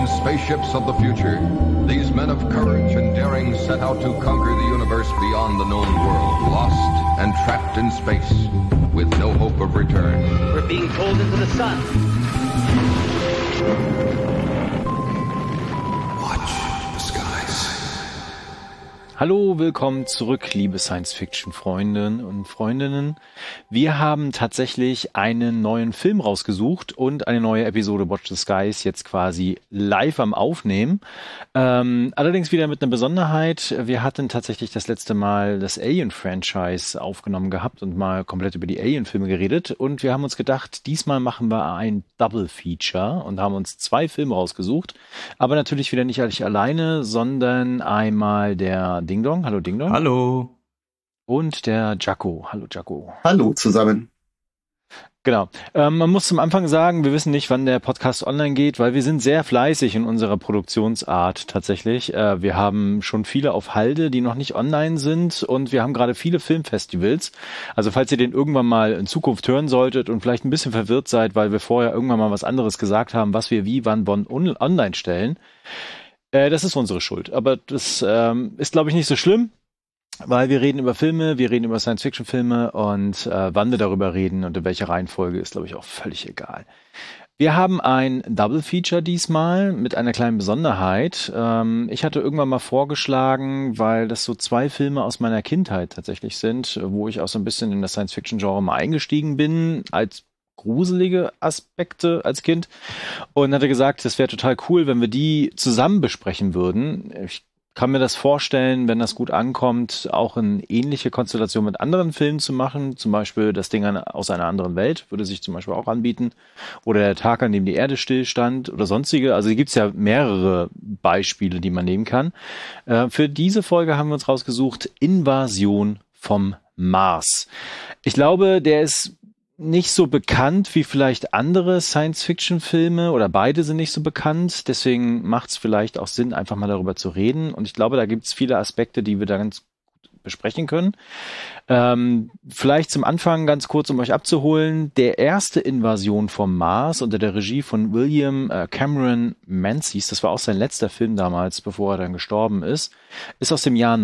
spaceships of the future, these men of courage and daring set out to conquer the universe beyond the known world, lost and trapped in space, with no hope of return. We're being pulled into the sun. Watch the skies. Hallo, willkommen zurück, liebe Science-Fiction-Freunde und Freundinnen. Wir haben tatsächlich einen neuen Film rausgesucht und eine neue Episode Watch the Skies jetzt quasi live am Aufnehmen. Allerdings wieder mit einer Besonderheit. Wir hatten tatsächlich das letzte Mal das Alien-Franchise aufgenommen gehabt und mal komplett über die Alien-Filme geredet. Und wir haben uns gedacht, diesmal machen wir ein Double-Feature und haben uns 2 Filme rausgesucht. Aber natürlich wieder nicht alleine, sondern einmal der Ding Dong. Hallo Ding Dong. Hallo. Und der Jaco. Hallo Jaco. Hallo zusammen. Genau. Man muss zum Anfang sagen, wir wissen nicht, wann der Podcast online geht, weil wir sind sehr fleißig in unserer Produktionsart tatsächlich. Wir haben schon viele auf Halde, die noch nicht online sind, und wir haben gerade viele Filmfestivals. Also falls ihr den irgendwann mal in Zukunft hören solltet und vielleicht ein bisschen verwirrt seid, weil wir vorher irgendwann mal was anderes gesagt haben, was wir wie, wann, online stellen, das ist unsere Schuld. Aber das ist, glaube ich, nicht so schlimm, weil wir reden über Filme, wir reden über Science-Fiction-Filme, und wann wir darüber reden und in welcher Reihenfolge ist, glaube ich, auch völlig egal. Wir haben ein Double-Feature diesmal mit einer kleinen Besonderheit. Ich hatte irgendwann mal vorgeschlagen, weil das so 2 Filme aus meiner Kindheit tatsächlich sind, wo ich auch so ein bisschen in das Science-Fiction-Genre mal eingestiegen bin, als gruselige Aspekte als Kind, und hatte gesagt, das wäre total cool, wenn wir die zusammen besprechen würden. Ich kann mir das vorstellen, wenn das gut ankommt, auch in ähnliche Konstellation mit anderen Filmen zu machen. Zum Beispiel das Ding aus einer anderen Welt würde sich zum Beispiel auch anbieten. Oder der Tag, an dem die Erde stillstand oder sonstige. Also hier gibt es ja mehrere Beispiele, die man nehmen kann. Für diese Folge haben wir uns rausgesucht, Invasion vom Mars. Ich glaube, der ist nicht so bekannt wie vielleicht andere Science-Fiction-Filme, oder beide sind nicht so bekannt. Deswegen macht es vielleicht auch Sinn, einfach mal darüber zu reden. Und ich glaube, da gibt es viele Aspekte, die wir da ganz gut besprechen können. Vielleicht zum Anfang ganz kurz, um euch abzuholen. Der erste Invasion vom Mars unter der Regie von William Cameron Menzies, das war auch sein letzter Film damals, bevor er dann gestorben ist aus dem Jahr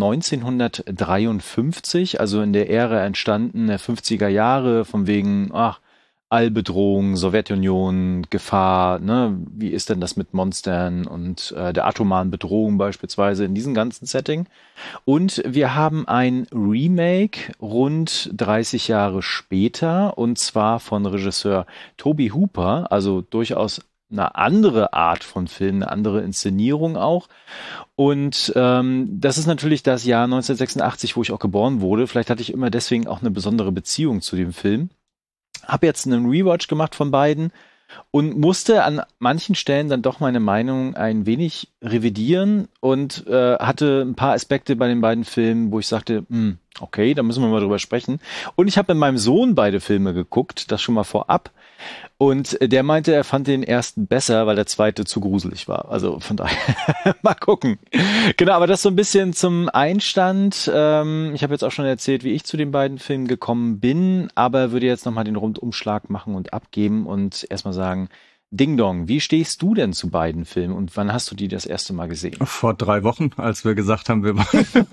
1953, also in der Ära entstanden, der 50er Jahre, von wegen, Allbedrohung, Sowjetunion, Gefahr, ne? Wie ist denn das mit Monstern und der atomaren Bedrohung beispielsweise in diesem ganzen Setting? Und wir haben ein Remake rund 30 Jahre später, und zwar von Regisseur Tobe Hooper, also durchaus eine andere Art von Film, eine andere Inszenierung auch. Und das ist natürlich das Jahr 1986, wo ich auch geboren wurde. Vielleicht hatte ich immer deswegen auch eine besondere Beziehung zu dem Film. Habe jetzt einen Rewatch gemacht von beiden und musste an manchen Stellen dann doch meine Meinung ein wenig revidieren und hatte ein paar Aspekte bei den beiden Filmen, wo ich sagte, okay, da müssen wir mal drüber sprechen. Und ich habe mit meinem Sohn beide Filme geguckt, das schon mal vorab. Und der meinte, er fand den ersten besser, weil der zweite zu gruselig war. Also von daher, mal gucken. Genau, aber das so ein bisschen zum Einstand. Ich habe jetzt auch schon erzählt, wie ich zu den beiden Filmen gekommen bin, aber würde jetzt nochmal den Rundumschlag machen und abgeben und erstmal sagen, Ding Dong, wie stehst du denn zu beiden Filmen und wann hast du die das erste Mal gesehen? Vor 3 Wochen, als wir gesagt haben, wir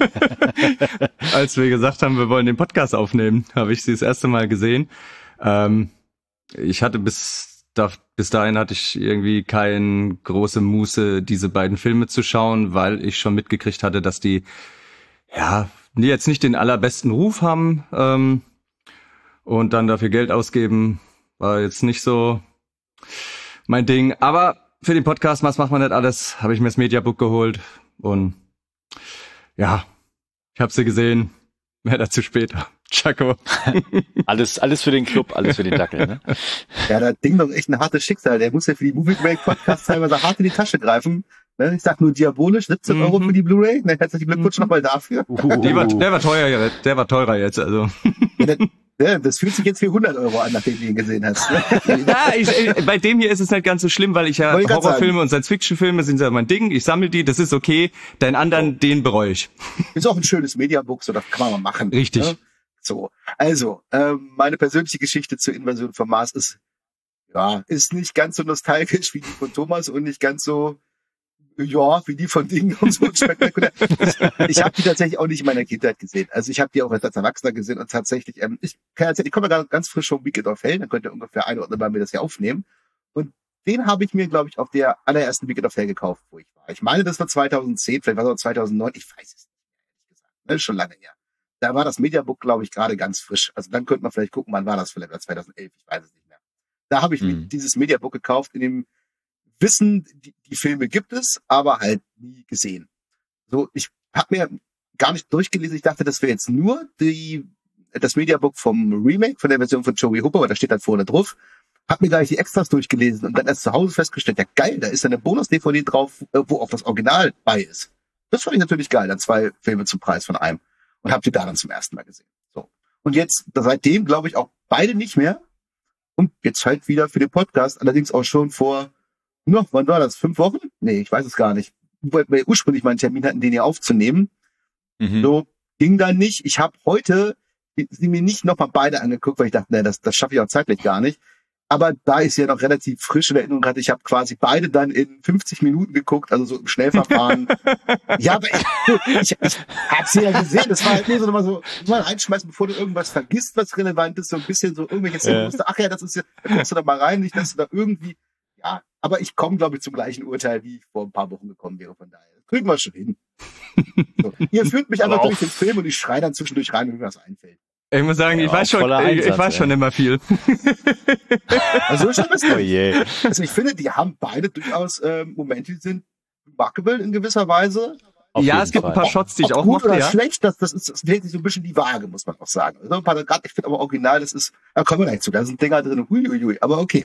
wollen den Podcast aufnehmen, habe ich sie das erste Mal gesehen. Ich hatte bis dahin hatte ich irgendwie keine große Muße, diese beiden Filme zu schauen, weil ich schon mitgekriegt hatte, dass die jetzt nicht den allerbesten Ruf haben, und dann dafür Geld ausgeben war jetzt nicht so mein Ding. Aber für den Podcast, was macht man nicht alles, habe ich mir das Mediabook geholt und ja, ich habe sie gesehen. Mehr dazu später. Chaco. Alles für den Club, alles für den Dackel, ne? Ja, das Ding doch echt ein hartes Schicksal. Der muss ja für die Movie Break Podcast teilweise hart in die Tasche greifen. Ich sag nur diabolisch, 17 Euro für die Blu-ray. Herzlichen Glückwunsch nochmal dafür. Der war teurer jetzt, also. Ja, das fühlt sich jetzt wie 100 Euro an, nachdem du ihn gesehen hast. Ja, bei dem hier ist es nicht ganz so schlimm, weil Horrorfilme und Science-Fiction-Filme sind ja mein Ding. Ich sammle die, das ist okay. Den anderen, den bereue ich. Ist auch ein schönes Mediabook, so das kann man mal machen. Richtig. Ne? So, also, meine persönliche Geschichte zur Invasion vom Mars ist nicht ganz so nostalgisch wie die von Thomas und nicht ganz so ja, wie die von Dingen und so spektakulär. Ich habe die tatsächlich auch nicht in meiner Kindheit gesehen. Also ich habe die auch erst als Erwachsener gesehen und tatsächlich, ich komme ja ganz frisch vom Weekend of Hell, dann könnt ihr ungefähr einordnen, wann wir das hier aufnehmen. Und den habe ich mir, glaube ich, auf der allerersten Weekend of Hell gekauft, wo ich war. Ich meine, das war 2010, vielleicht war es auch 2009, ich weiß es nicht, ehrlich gesagt. Das ist schon lange her. Da war das Mediabook, glaube ich, gerade ganz frisch. Also dann könnte man vielleicht gucken, wann war das vielleicht, 2011, ich weiß es nicht mehr. Da habe ich mir dieses Mediabook gekauft, in dem Wissen, die Filme gibt es, aber halt nie gesehen. So, ich habe mir gar nicht durchgelesen. Ich dachte, das wäre jetzt nur das Mediabook vom Remake, von der Version von Joey Hooper, weil da steht halt vorne drauf. Hab mir gar nicht die Extras durchgelesen und dann erst zu Hause festgestellt, ja geil, da ist eine Bonus-DVD drauf, wo auch das Original bei ist. Das fand ich natürlich geil, dann 2 Filme zum Preis von einem. Und hab die da dann zum ersten Mal gesehen. So. Und jetzt, seitdem glaube ich auch beide nicht mehr. Und jetzt halt wieder für den Podcast, allerdings auch schon vor, wann war das? 5 Wochen? Nee, ich weiß es gar nicht. Weil wir ursprünglich mal einen Termin hatten, den hier aufzunehmen. So, ging dann nicht. Ich habe heute sie mir nicht nochmal beide angeguckt, weil ich dachte, nee, das schaffe ich auch zeitlich gar nicht. Aber da ich sie ja noch relativ frisch in Erinnerung hatte, ich habe quasi beide dann in 50 Minuten geguckt, also so im Schnellverfahren. Ja, aber ich habe sie ja gesehen. Das war halt nur so mal reinschmeißen, bevor du irgendwas vergisst, was relevant ist, so ein bisschen so irgendwelche Szenen, wo du, ach ja, das ist ja, da guckst du da mal rein, nicht, dass du da irgendwie, ja, aber ich komme, glaube ich, zum gleichen Urteil, wie ich vor ein paar Wochen gekommen wäre, von daher. Das kriegen wir schon hin. So. Ihr führt mich einfach durch den Film und ich schreie dann zwischendurch rein, wenn mir was einfällt. Ich muss sagen, Ja, ich weiß schon immer viel. Also schon was. Oh je. Also ich finde, die haben beide durchaus Momente, die sind remarkable in gewisser Weise. Auf Ja, jeden es gibt ein Fall. paar Shots, die ich auch gut mochte, oder ja. schlecht, das wählt sich so ein bisschen die Waage, muss man auch sagen. Also ein paar, gerade, ich finde aber original, das ist, da kommen wir gleich zu, da sind Dinger drin, huiuiui, aber okay.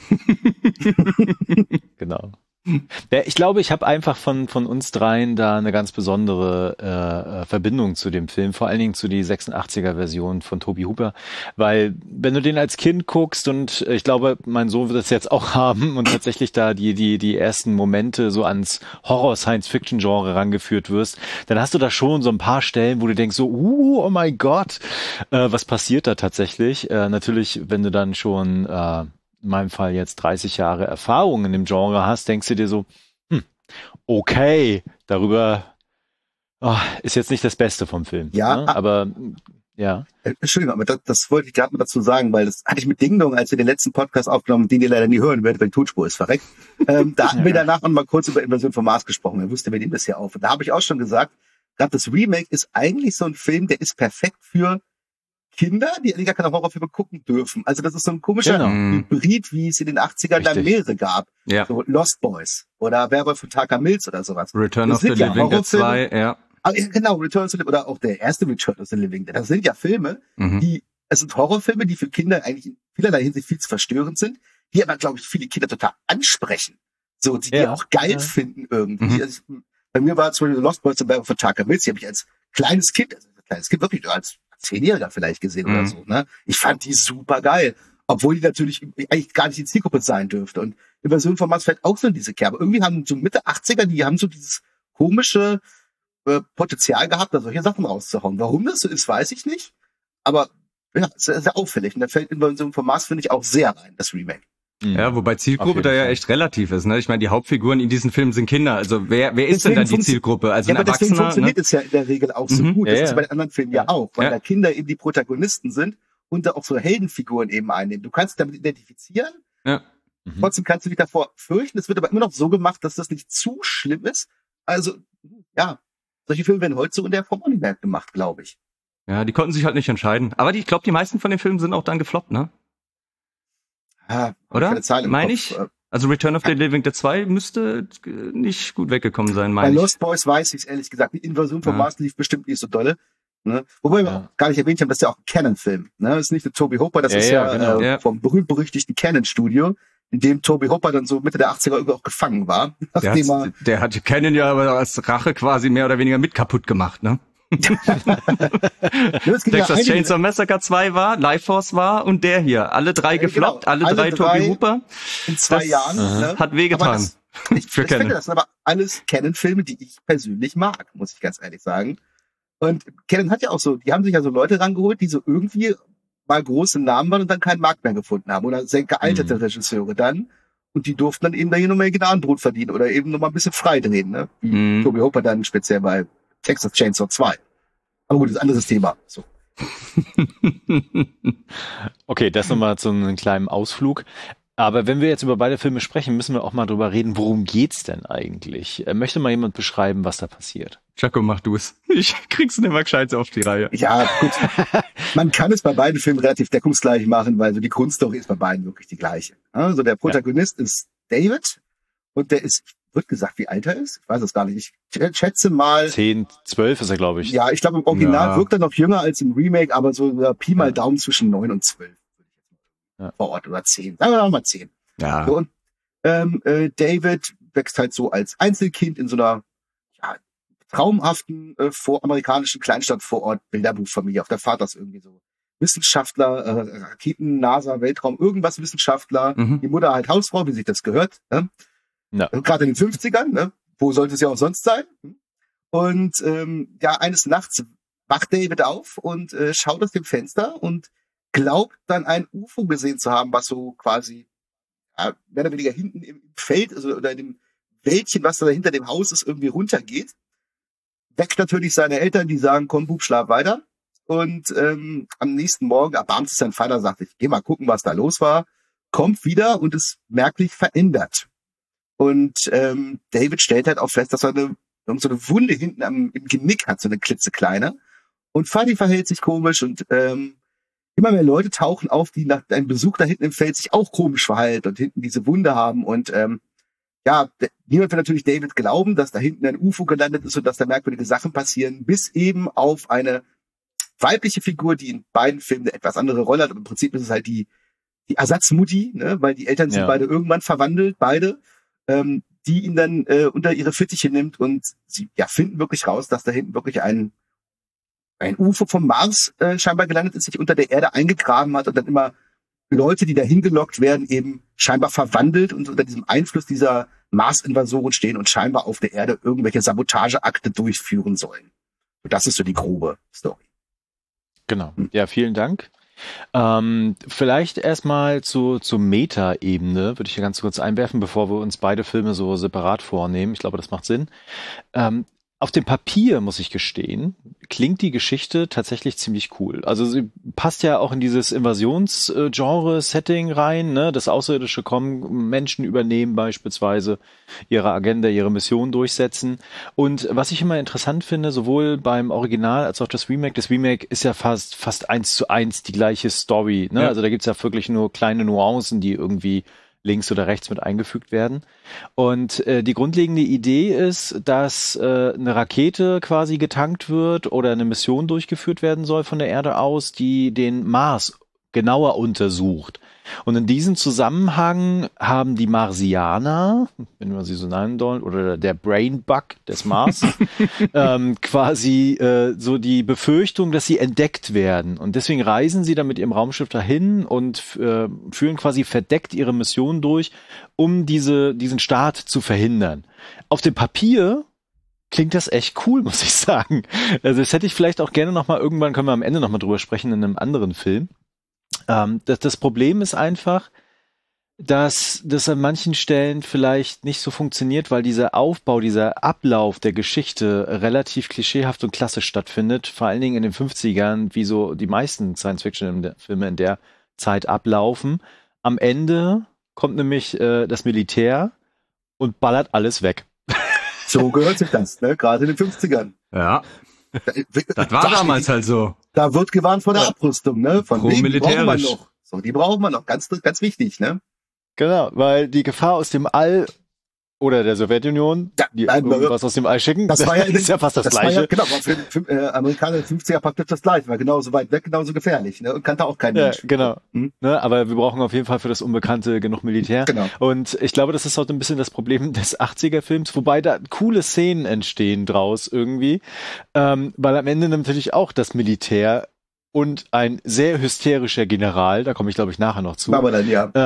Genau. Ja, ich glaube, ich habe einfach von uns dreien da eine ganz besondere Verbindung zu dem Film, vor allen Dingen zu die 86er-Version von Toby Hooper, weil wenn du den als Kind guckst und ich glaube, mein Sohn wird das jetzt auch haben und tatsächlich da die ersten Momente so ans Horror-Science-Fiction-Genre rangeführt wirst, dann hast du da schon so ein paar Stellen, wo du denkst so, oh mein Gott, was passiert da tatsächlich? Natürlich, wenn du dann schon in meinem Fall jetzt 30 Jahre Erfahrung in dem Genre hast, denkst du dir so, okay, darüber ist jetzt nicht das Beste vom Film. Ja, ne? Aber ja. Entschuldigung, aber das wollte ich gerade mal dazu sagen, weil das hatte ich mit Ding Dong, als wir den letzten Podcast aufgenommen, den ihr leider nie hören werdet, weil die Tonspur ist verreckt. Da hatten wir danach noch mal kurz über Invasion vom Mars gesprochen. Er wusste, wir nehmen das hier auf. Und da habe ich auch schon gesagt, gerade das Remake ist eigentlich so ein Film, der ist perfekt für Kinder, die gar keine Horrorfilme gucken dürfen. Also das ist so ein komischer Hybrid, wie es in den 80ern dann mehrere gab. Ja. So Lost Boys oder Werwolf von Tucker Mills oder sowas. Return Das of the sind ja Living Dead Horrorfilme. 2, ja. Aber ja, genau, Return of the Living oder auch der erste Return of the Living Dead. Das sind ja Filme, es sind Horrorfilme, die für Kinder eigentlich in vielerlei Hinsicht viel zu verstörend sind, die aber, glaube ich, viele Kinder total ansprechen. So, die auch geil finden irgendwie. Also, bei mir war zum Beispiel Lost Boys und Werwolf von Tucker Mills, die habe ich als kleines Kind wirklich nur als 10-Jähriger vielleicht gesehen oder so, ne? Ich fand die super geil. Obwohl die natürlich eigentlich gar nicht die Zielgruppe sein dürfte. Und Invasion vom Mars fällt auch so in diese Kerbe. Irgendwie haben so Mitte 80er, die haben so dieses komische Potenzial gehabt, da solche Sachen rauszuhauen. Warum das so ist, weiß ich nicht. Aber ja, sehr, sehr auffällig. Und da fällt Invasion vom Mars, finde ich, auch sehr rein, das Remake. Ja, wobei Zielgruppe da ja echt relativ ist, ne? Ich meine, die Hauptfiguren in diesen Filmen sind Kinder. Also wer ist denn dann die Zielgruppe? Also ja, ein aber deswegen Erwachsener, funktioniert es ja in der Regel auch so gut. Das ist bei den anderen Filmen ja auch, weil da Kinder eben die Protagonisten sind und da auch so Heldenfiguren eben einnehmen. Du kannst dich damit identifizieren. Ja. Trotzdem kannst du dich davor fürchten. Es wird aber immer noch so gemacht, dass das nicht zu schlimm ist. Also, ja, solche Filme werden heute so in der Form auch nicht mehr gemacht, glaube ich. Ja, die konnten sich halt nicht entscheiden. Aber ich glaube, die meisten von den Filmen sind auch dann gefloppt, ne? Oder? Meine ich? Also Return of the Living Dead 2 müsste nicht gut weggekommen sein, meine ich. Bei Lost Boys weiß ich es ehrlich gesagt. Die Invasion vom Mars lief bestimmt nicht so dolle. Ne? Wobei wir auch gar nicht erwähnt haben, das ist ja auch ein Canon-Film. Ne? Das ist nicht der Toby Hooper, das ist ja vom berühmt-berüchtigten Canon-Studio, in dem Toby Hooper dann so Mitte der 80er irgendwie auch gefangen war. Der hat Canon ja aber als Rache quasi mehr oder weniger mit kaputt gemacht, ne? Texas Chainsaw Massacre 2 war, Life Force war und der hier. Alle drei gefloppt, alle drei Toby Hooper. In 2 Jahren. Ne? Hat wehgetan. Ich finde, das sind aber alles Canon-Filme, die ich persönlich mag, muss ich ganz ehrlich sagen. Und Canon hat ja auch so, die haben sich ja so Leute rangeholt, die so irgendwie mal große Namen waren und dann keinen Markt mehr gefunden haben. Oder sehr gealterte Regisseure dann. Und die durften dann eben da hier nochmal ihr Gnadenbrot verdienen oder eben nochmal ein bisschen frei drehen, ne? Wie Toby Hooper dann speziell bei Texas Chainsaw 2. Aber gut, das ist ein anderes Thema. So. Okay, das nochmal zu einem kleinen Ausflug. Aber wenn wir jetzt über beide Filme sprechen, müssen wir auch mal drüber reden, worum geht's denn eigentlich? Möchte mal jemand beschreiben, was da passiert? Jaco, mach du es. Ich krieg's nicht mal gescheit auf die Reihe. Ja, gut. Man kann es bei beiden Filmen relativ deckungsgleich machen, weil so die Grundstory ist bei beiden wirklich die gleiche. Also der Protagonist ist David und der ist, wird gesagt, wie alt er ist? Ich weiß es gar nicht. Ich schätze mal 10, 12 ist er, glaube ich. Ja, ich glaube, im Original wirkt er noch jünger als im Remake, aber so Pi mal Daumen zwischen 9 und 12. Vor Ort oder 10. Sagen wir mal 10. Ja. So, und David wächst halt so als Einzelkind in so einer traumhaften amerikanischen Kleinstadt vor Ort Bilderbuchfamilie. Auf der Vater ist irgendwie so Wissenschaftler, Raketen, NASA, Weltraum, irgendwas Wissenschaftler. Die Mutter halt Hausfrau, wie sich das gehört. Ne? Ja. Gerade in den 50ern, ne? Wo sollte es ja auch sonst sein? Und eines Nachts wacht David auf und schaut aus dem Fenster und glaubt dann ein UFO gesehen zu haben, was so quasi mehr oder weniger hinten im Feld oder in dem Wäldchen, was da hinter dem Haus ist, irgendwie runtergeht. Weckt natürlich seine Eltern, die sagen, komm, Bub, schlaf weiter. Und am nächsten Morgen erbarmt sich sein Vater, sagt, ich geh mal gucken, was da los war. Kommt wieder und ist merklich verändert. Und David stellt halt auch fest, dass er so eine Wunde hinten im Genick hat, so eine klitzekleine. Und Fadi verhält sich komisch und immer mehr Leute tauchen auf, die nach einem Besuch da hinten im Feld sich auch komisch verhalten und hinten diese Wunde haben. Und niemand will natürlich David glauben, dass da hinten ein UFO gelandet ist und dass da merkwürdige Sachen passieren, bis eben auf eine weibliche Figur, die in beiden Filmen eine etwas andere Rolle hat. Und im Prinzip ist es halt die Ersatzmutti, ne? Weil die Eltern sind beide irgendwann verwandelt, die ihn dann unter ihre Fittiche nimmt und sie finden wirklich raus, dass da hinten wirklich ein UFO vom Mars scheinbar gelandet ist, sich unter der Erde eingegraben hat und dann immer Leute, die da hingelockt werden, eben scheinbar verwandelt und unter diesem Einfluss dieser Mars-Invasoren stehen und scheinbar auf der Erde irgendwelche Sabotageakte durchführen sollen. Und das ist so die grobe Story. Genau. Ja, vielen Dank. Vielleicht erstmal zur Meta-Ebene, würde ich hier ganz kurz einwerfen, bevor wir uns beide Filme so separat vornehmen. Ich glaube, das macht Sinn. Auf dem Papier, muss ich gestehen, klingt die Geschichte tatsächlich ziemlich cool. Also sie passt ja auch in dieses Invasionsgenre-Setting rein, ne? Das Außerirdische kommen, Menschen übernehmen beispielsweise ihre Agenda, ihre Mission durchsetzen. Und was ich immer interessant finde, sowohl beim Original als auch das Remake ist ja fast 1:1 die gleiche Story, ne? Ja. Also da gibt's ja wirklich nur kleine Nuancen, die irgendwie links oder rechts mit eingefügt werden. Und die grundlegende Idee ist, dass eine Rakete quasi getankt wird oder eine Mission durchgeführt werden soll von der Erde aus, die den Mars genauer untersucht. Und in diesem Zusammenhang haben die Marsianer, wenn man sie so nennen wollen, oder der Brainbug des Mars, quasi so die Befürchtung, dass sie entdeckt werden. Und deswegen reisen sie dann mit ihrem Raumschiff dahin und führen quasi verdeckt ihre Mission durch, um diesen Start zu verhindern. Auf dem Papier klingt das echt cool, muss ich sagen. Also das hätte ich vielleicht auch gerne nochmal, irgendwann können wir am Ende nochmal drüber sprechen in einem anderen Film. Das Problem ist einfach, dass das an manchen Stellen vielleicht nicht so funktioniert, weil dieser Ablauf der Geschichte relativ klischeehaft und klassisch stattfindet, vor allen Dingen in den 50ern, wie so die meisten Science-Fiction-Filme in der Zeit ablaufen. Am Ende kommt nämlich das Militär und ballert alles weg. So gehört sich das, ne? Gerade in den 50ern. Ja. Das war damals halt so. Da wird gewarnt vor der Abrüstung, ne? Von wegen, die brauchen wir noch. So, die brauchen wir noch. Ganz, ganz wichtig, ne? Genau, weil die Gefahr aus dem All oder der Sowjetunion, die irgendwas aus dem All schicken, das war ja ist ja fast das Gleiche. War ja, genau, war für den Amerikaner 50er praktisch das Gleiche, war genauso weit weg, genauso gefährlich, ne? Und kannte auch kein Mensch. Genau. Ne, aber wir brauchen auf jeden Fall für das Unbekannte genug Militär. Genau. Und ich glaube, das ist auch ein bisschen das Problem des 80er-Films, wobei da coole Szenen entstehen draus irgendwie, weil am Ende natürlich auch das Militär und ein sehr hysterischer General, da komme ich glaube ich nachher noch zu, aber dann, ja.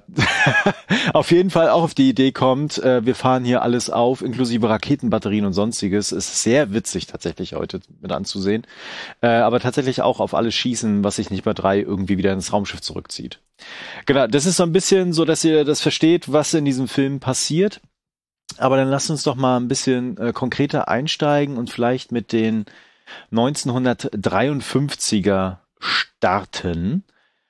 auf jeden Fall auch auf die Idee kommt, wir fahren hier alles auf, inklusive Raketenbatterien und sonstiges. Ist sehr witzig tatsächlich heute mit anzusehen. Aber tatsächlich auch auf alles schießen, was sich nicht bei 3 irgendwie wieder ins Raumschiff zurückzieht. Genau, das ist so ein bisschen so, dass ihr das versteht, was in diesem Film passiert. Aber dann lasst uns doch mal ein bisschen konkreter einsteigen und vielleicht mit den 1953er starten.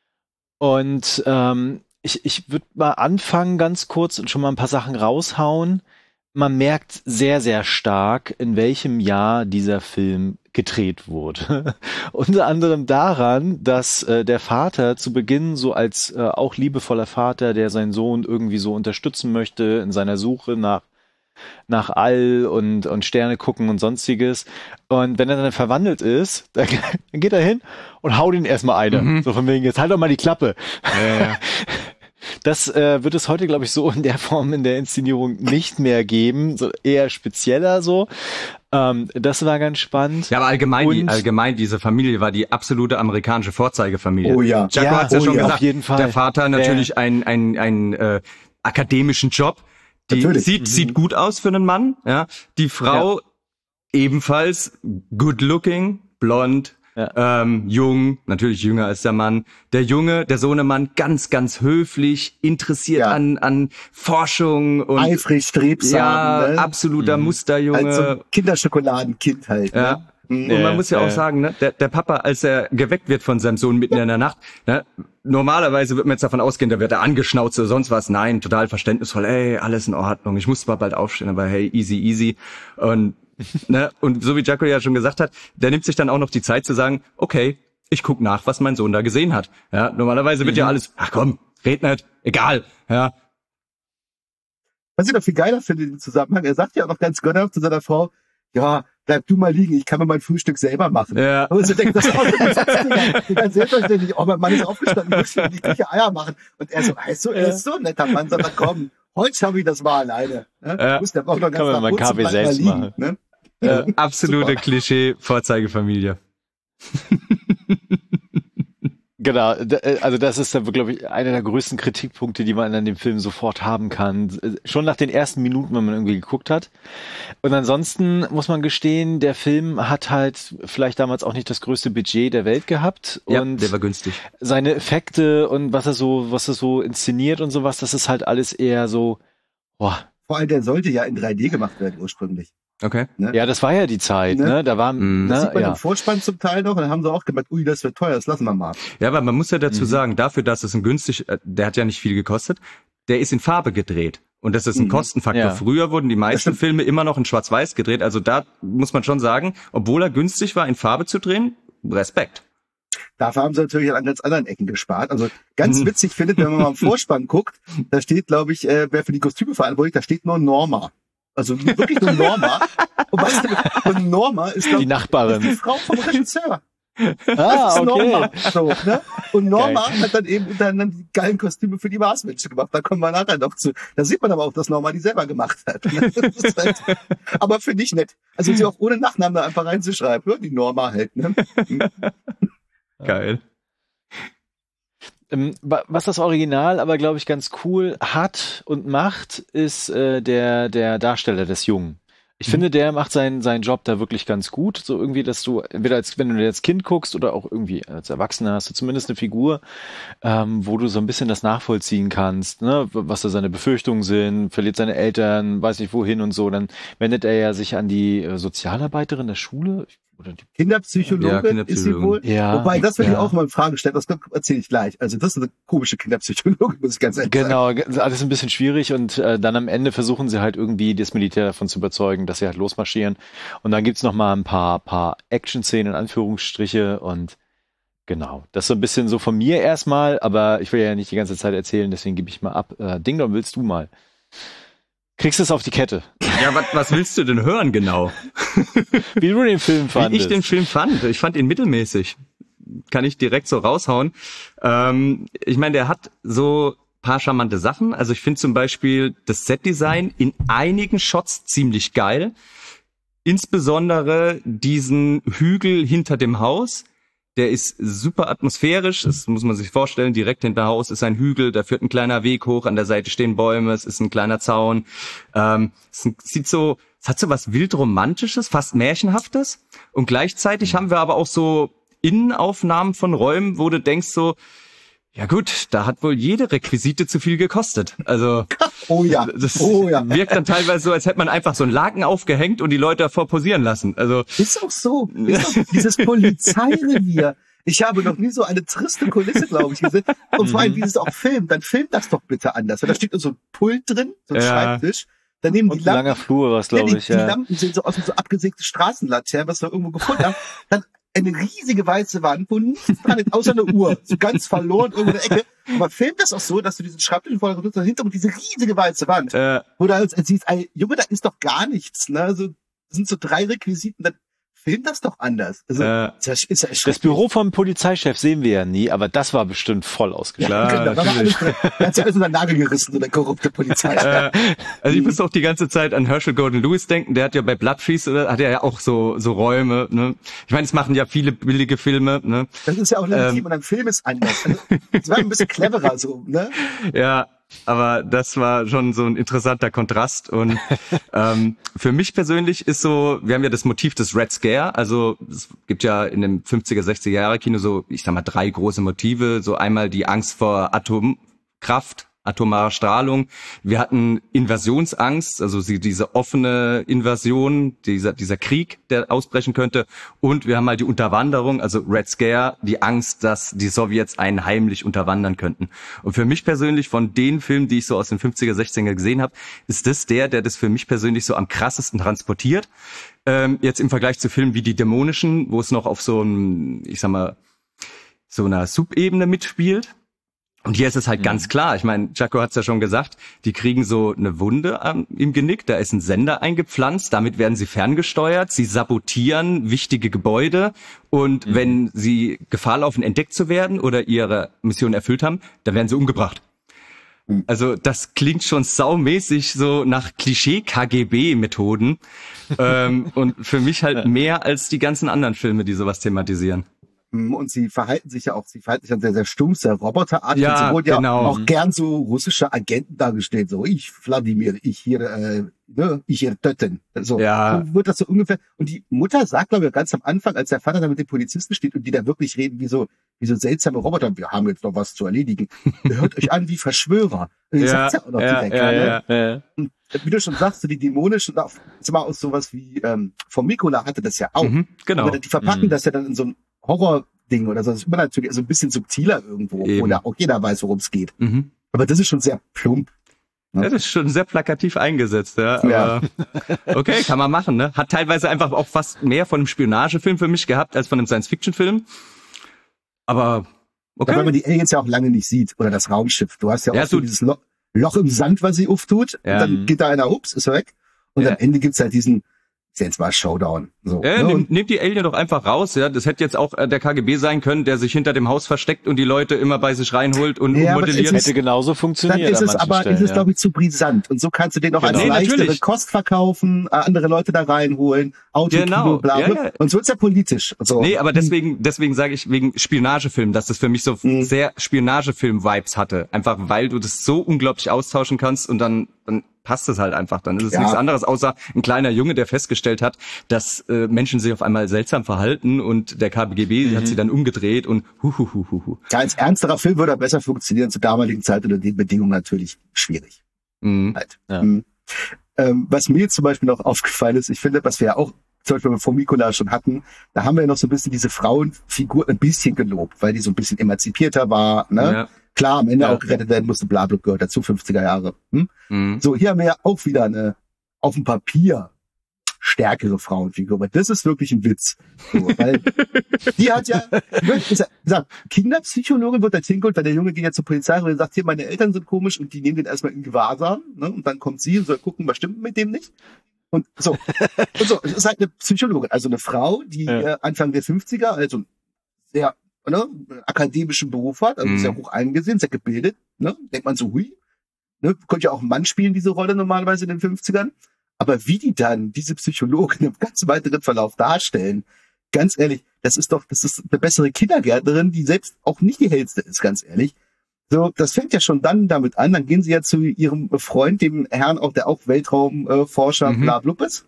Und ich würde mal anfangen ganz kurz und schon mal ein paar Sachen raushauen. Man merkt sehr, sehr stark, in welchem Jahr dieser Film gedreht wurde. Unter anderem daran, dass der Vater zu Beginn so als auch liebevoller Vater, der seinen Sohn irgendwie so unterstützen möchte in seiner Suche nach All und Sterne gucken und sonstiges. Und wenn er dann verwandelt ist, dann geht er hin und haut ihn erstmal eine. So von wegen, jetzt halt doch mal die Klappe. Ja. Das wird es heute, glaube ich, so in der Form in der Inszenierung nicht mehr geben. So eher spezieller so. Das war ganz spannend. Ja, aber allgemein diese Familie war die absolute amerikanische Vorzeigefamilie. Oh ja. Jaco hat's ja schon gesagt. Auf jeden Fall. Der Vater natürlich einen akademischen Job. Die sieht gut aus für einen Mann. Ja, die Frau ebenfalls good looking, blond. Ja. Jung, natürlich jünger als der Mann. Der Sohnemann, ganz, ganz höflich, interessiert an Forschung und eifrig, strebsam. Ja, ne? Absoluter Musterjunge. Also Kinderschokoladenkind halt. Ja. Ne? Und man muss ja auch sagen, ne, der Papa, als er geweckt wird von seinem Sohn mitten in der Nacht, ne, normalerweise wird man jetzt davon ausgehen, da wird er angeschnauzt oder sonst was. Nein, total verständnisvoll. Ey, alles in Ordnung. Ich muss zwar bald aufstehen, aber hey, easy. Und so wie Jaco ja schon gesagt hat, der nimmt sich dann auch noch die Zeit zu sagen, okay, ich guck nach, was mein Sohn da gesehen hat. Ja, normalerweise wird ja alles, ach komm, red nicht, egal. Ja. Was ich noch viel geiler finde in dem Zusammenhang, er sagt ja auch noch ganz gönnerhaft zu seiner Frau, ja, bleib du mal liegen, ich kann mir mein Frühstück selber machen. Ja. Und so denkt das auch ganz selbstverständlich, oh, mein Mann ist aufgestanden, ich muss in die Küche Eier machen. Und er so, er ist so ein netter Mann, sagt, komm, heute schaffe ich das mal alleine. Ne? Ja. Der braucht noch ganz kann man mal Kaffee selbst machen. Ne? Absolute Klischee-Vorzeigefamilie. Genau, also das ist dann, glaube ich, einer der größten Kritikpunkte, die man an dem Film sofort haben kann. Schon nach den ersten Minuten, wenn man irgendwie geguckt hat. Und ansonsten muss man gestehen, der Film hat halt vielleicht damals auch nicht das größte Budget der Welt gehabt. Ja, und der war günstig. Seine Effekte und was er so inszeniert und sowas, das ist halt alles eher so, boah. Vor allem, der sollte ja in 3D gemacht werden ursprünglich. Okay. Ne? Ja, das war ja die Zeit, ne? Da war, das sieht man im Vorspann zum Teil noch und dann haben sie auch gemeint, ui, das wird teuer, das lassen wir mal. Ja, aber man muss ja dazu sagen, dafür, dass es der hat ja nicht viel gekostet, der ist in Farbe gedreht. Und das ist ein Kostenfaktor. Ja. Früher wurden die meisten Filme immer noch in Schwarz-Weiß gedreht. Also da muss man schon sagen, obwohl er günstig war, in Farbe zu drehen, Respekt. Dafür haben sie natürlich an ganz anderen Ecken gespart. Also ganz witzig findet, wenn man mal im Vorspann guckt, da steht, glaube ich, wer für die Kostüme verantwortlich, da steht nur Norma. Also wirklich nur Norma. Und weißt du, und Norma ist, glaub, die Nachbarin. Ist die Frau vom Regisseur. Ah, okay. Norma. So, ne? Und Norma hat dann eben dann die geilen Kostüme für die Marsmenschen gemacht. Da kommen wir nachher noch zu. Da sieht man aber auch, dass Norma die selber gemacht hat. Ne? Das ist halt, aber finde ich nett. Also sie auch ohne Nachnamen da einfach reinzuschreiben. Ja, die Norma halt. Ne? Geil. Was das Original aber, glaube ich, ganz cool hat und macht, ist der Darsteller des Jungen. Ich finde, der macht seinen Job da wirklich ganz gut. So irgendwie, dass du entweder wenn du als Kind guckst oder auch irgendwie als Erwachsener hast du zumindest eine Figur, wo du so ein bisschen das nachvollziehen kannst, ne? Was da seine Befürchtungen sind, verliert seine Eltern, weiß nicht wohin und so. Dann wendet er ja sich an die Sozialarbeiterin der Schule. Oder die Kinderpsychologin ist sie wohl. Ja, wobei, das will ich auch mal in Frage stellen, das erzähle ich gleich. Also das ist eine komische Kinderpsychologin, muss ich ganz ehrlich sagen. Genau, alles ein bisschen schwierig und dann am Ende versuchen sie halt irgendwie das Militär davon zu überzeugen, dass sie halt losmarschieren. Und dann gibt's noch mal ein paar Action-Szenen in Anführungsstriche und genau. Das ist so ein bisschen so von mir erstmal, aber ich will ja nicht die ganze Zeit erzählen, deswegen gebe ich mal ab. Ding Dong, willst du mal? Kriegst du es auf die Kette? Ja, was willst du denn hören genau? Wie du den Film fandest. Wie ich den Film fand. Ich fand ihn mittelmäßig. Kann ich direkt so raushauen. Ich meine, der hat so paar charmante Sachen. Also ich finde zum Beispiel das Setdesign in einigen Shots ziemlich geil. Insbesondere diesen Hügel hinter dem Haus. Der ist super atmosphärisch, das muss man sich vorstellen, direkt hinter Haus ist ein Hügel, da führt ein kleiner Weg hoch, an der Seite stehen Bäume, es ist ein kleiner Zaun. Es hat so was wildromantisches, fast märchenhaftes. Und gleichzeitig haben wir aber auch so Innenaufnahmen von Räumen, wo du denkst so, Ja gut, da hat wohl jede Requisite zu viel gekostet. Also Oh ja, das oh ja. wirkt dann teilweise so, als hätte man einfach so einen Laken aufgehängt und die Leute davor posieren lassen. Also Ist auch so. Ist auch dieses Polizeirevier. Ich habe noch nie so eine triste Kulisse, glaube ich, gesehen. Und vor allem, wie es auch filmt, dann filmt das doch bitte anders. Weil da steht nur so ein Pult drin, so ein Ja. Schreibtisch. Daneben Und die ein Lampen. langer Flur war es, glaube ich. Die Ja. Lampen sehen so aus wie so abgesägte Straßenlaternen, was wir irgendwo gefunden haben. Dann eine riesige weiße Wand, wo nichts dran ist, außer eine Uhr. So ganz verloren irgendwo in der Ecke. Aber filmt das auch so, dass du diesen Schreibtisch vorne benutzt, dahinter und diese riesige weiße Wand. Wo du halt siehst, ey, Junge, da ist doch gar nichts. Ne? Also, das sind so 3 Requisiten, dann filmt das doch anders. Also, das ist ja Das Büro vom Polizeichef sehen wir ja nie, aber das war bestimmt voll ausgestattet. Klar, da war natürlich. da hat sich alles unter den Nagel gerissen, so der korrupte Polizei. Also ich muss auch die ganze Zeit an Herschel Gordon Lewis denken, der hat ja bei Bloodfeast, hat er ja auch so Räume, ne? Ich meine, es machen ja viele billige Filme, ne? Das ist ja auch legitim und ein Film ist anders. Also, das war ein bisschen cleverer so, ne? Ja, aber das war schon so ein interessanter Kontrast und für mich persönlich ist so, wir haben ja das Motiv des Red Scare, also es gibt ja in dem 50er, 60er Jahre Kino so, ich sag mal, 3 große Motive, so einmal die Angst vor Atomkraft, atomare Strahlung. Wir hatten Invasionsangst, also diese offene Invasion, dieser Krieg, der ausbrechen könnte. Und wir haben halt die Unterwanderung, also Red Scare, die Angst, dass die Sowjets einen heimlich unterwandern könnten. Und für mich persönlich, von den Filmen, die ich so aus den 50er, 60er gesehen habe, ist das der das für mich persönlich so am krassesten transportiert. Jetzt im Vergleich zu Filmen wie Die Dämonischen, wo es noch auf so einem, ich sag mal, so einer Subebene mitspielt. Und hier ist es halt ganz klar, ich meine, Jaco hat's ja schon gesagt, die kriegen so eine Wunde im Genick, da ist ein Sender eingepflanzt, damit werden sie ferngesteuert, sie sabotieren wichtige Gebäude und wenn sie Gefahr laufen, entdeckt zu werden oder ihre Mission erfüllt haben, dann werden sie umgebracht. Also das klingt schon saumäßig so nach Klischee-KGB-Methoden und für mich halt mehr als die ganzen anderen Filme, die sowas thematisieren. Und sie verhalten sich ja sehr, sehr stumm, sehr roboterartig. Ja, und sie wurden ja genau. auch gern so russische Agenten dargestellt. So, ich, Wladimir, ich hier töten. So, Ja. so wird das so ungefähr. Und die Mutter sagt, glaube ich, ganz am Anfang, als der Vater da mit den Polizisten steht und die da wirklich reden wie so seltsame Roboter. Wir haben jetzt noch was zu erledigen. Hört euch an wie Verschwörer. Und die sagt's ja auch noch direkt. Ne? Und wie du schon sagst, so die dämonischen, mal aus sowas wie vom Mikola hatte das ja auch. Genau. Aber die verpacken das ja dann in so ein Horror-Ding oder so. Das ist immer natürlich so ein bisschen subtiler irgendwo, Eben. wo da auch jeder weiß, worum es geht. Aber das ist schon sehr plump. Ja, das ist schon sehr plakativ eingesetzt, ja. Aber okay, kann man machen, ne? Hat teilweise einfach auch fast mehr von einem Spionagefilm für mich gehabt als von einem Science-Fiction-Film. Aber okay. Ja, weil man die Aliens ja auch lange nicht sieht. Oder das Raumschiff. Du hast ja auch Ja, so dieses Loch im Sand, was sie auftut. Ja. Und dann geht da einer, ups, ist er weg. Und Ja. am Ende gibt's halt diesen, jetzt mal Showdown. So, Ja, ne? nehmt die Alien doch einfach raus, ja. Das hätte jetzt auch der KGB sein können, der sich hinter dem Haus versteckt und die Leute immer bei sich reinholt und Ja, aber ummodelliert. es ist- Hätte genauso Dann funktioniert. ist an es manchen aber, Stellen, ist es ja. glaube ich zu brisant. Und so kannst du den auch Genau. als Nee, leichtere natürlich. Kost verkaufen, andere Leute da reinholen, Autokino, Genau. bla bla. Ja, ja. Und so wird's ja politisch. Und so. Nee, aber deswegen sage ich wegen Spionagefilm, dass das für mich so sehr Spionagefilm-Vibes hatte. Einfach weil du das so unglaublich austauschen kannst und dann passt es halt einfach. Dann ist es Ja. nichts anderes, außer ein kleiner Junge, der festgestellt hat, dass Menschen sich auf einmal seltsam verhalten und der KGB hat sie dann umgedreht und huhuhuhuhu. Ja, als ernsterer Film würde er besser funktionieren, zur damaligen Zeit unter den Bedingungen natürlich schwierig. Mhm. Halt. Ja. Was mir jetzt zum Beispiel noch aufgefallen ist, ich finde, was wir ja auch zum Beispiel vor Mikola schon hatten, da haben wir ja noch so ein bisschen diese Frauenfigur ein bisschen gelobt, weil die so ein bisschen emanzipierter war, ne? Ja. Klar, am Ende Ja. auch gerettet werden musste, bla bla, gehört dazu, 50er Jahre. Mhm. So, hier haben wir ja auch wieder eine auf dem Papier stärkere Frauenfigur, aber das ist wirklich ein Witz. So, weil die hat ja, ich sag, Kinderpsychologin wird da hingeholt, weil der Junge geht ja zur Polizei und sagt, hier, meine Eltern sind komisch und die nehmen den erstmal in Gewahrsam, ne? Und dann kommt sie und soll gucken, was stimmt mit dem nicht. Und so, es ist halt eine Psychologin, also eine Frau, die Anfang der 50er, also sehr akademischen Beruf hat, also sehr hoch angesehen, sehr gebildet, ne? Denkt man so, hui, ne? Könnte ja auch ein Mann spielen, diese Rolle normalerweise in den 50ern. Aber wie die dann diese Psychologin im ganz weiteren Verlauf darstellen, ganz ehrlich, das ist eine bessere Kindergärtnerin, die selbst auch nicht die hellste ist, ganz ehrlich. So, das fängt ja schon dann damit an, dann gehen sie ja zu ihrem Freund, dem Herrn auch, der auch Weltraumforscher, bla blub ist.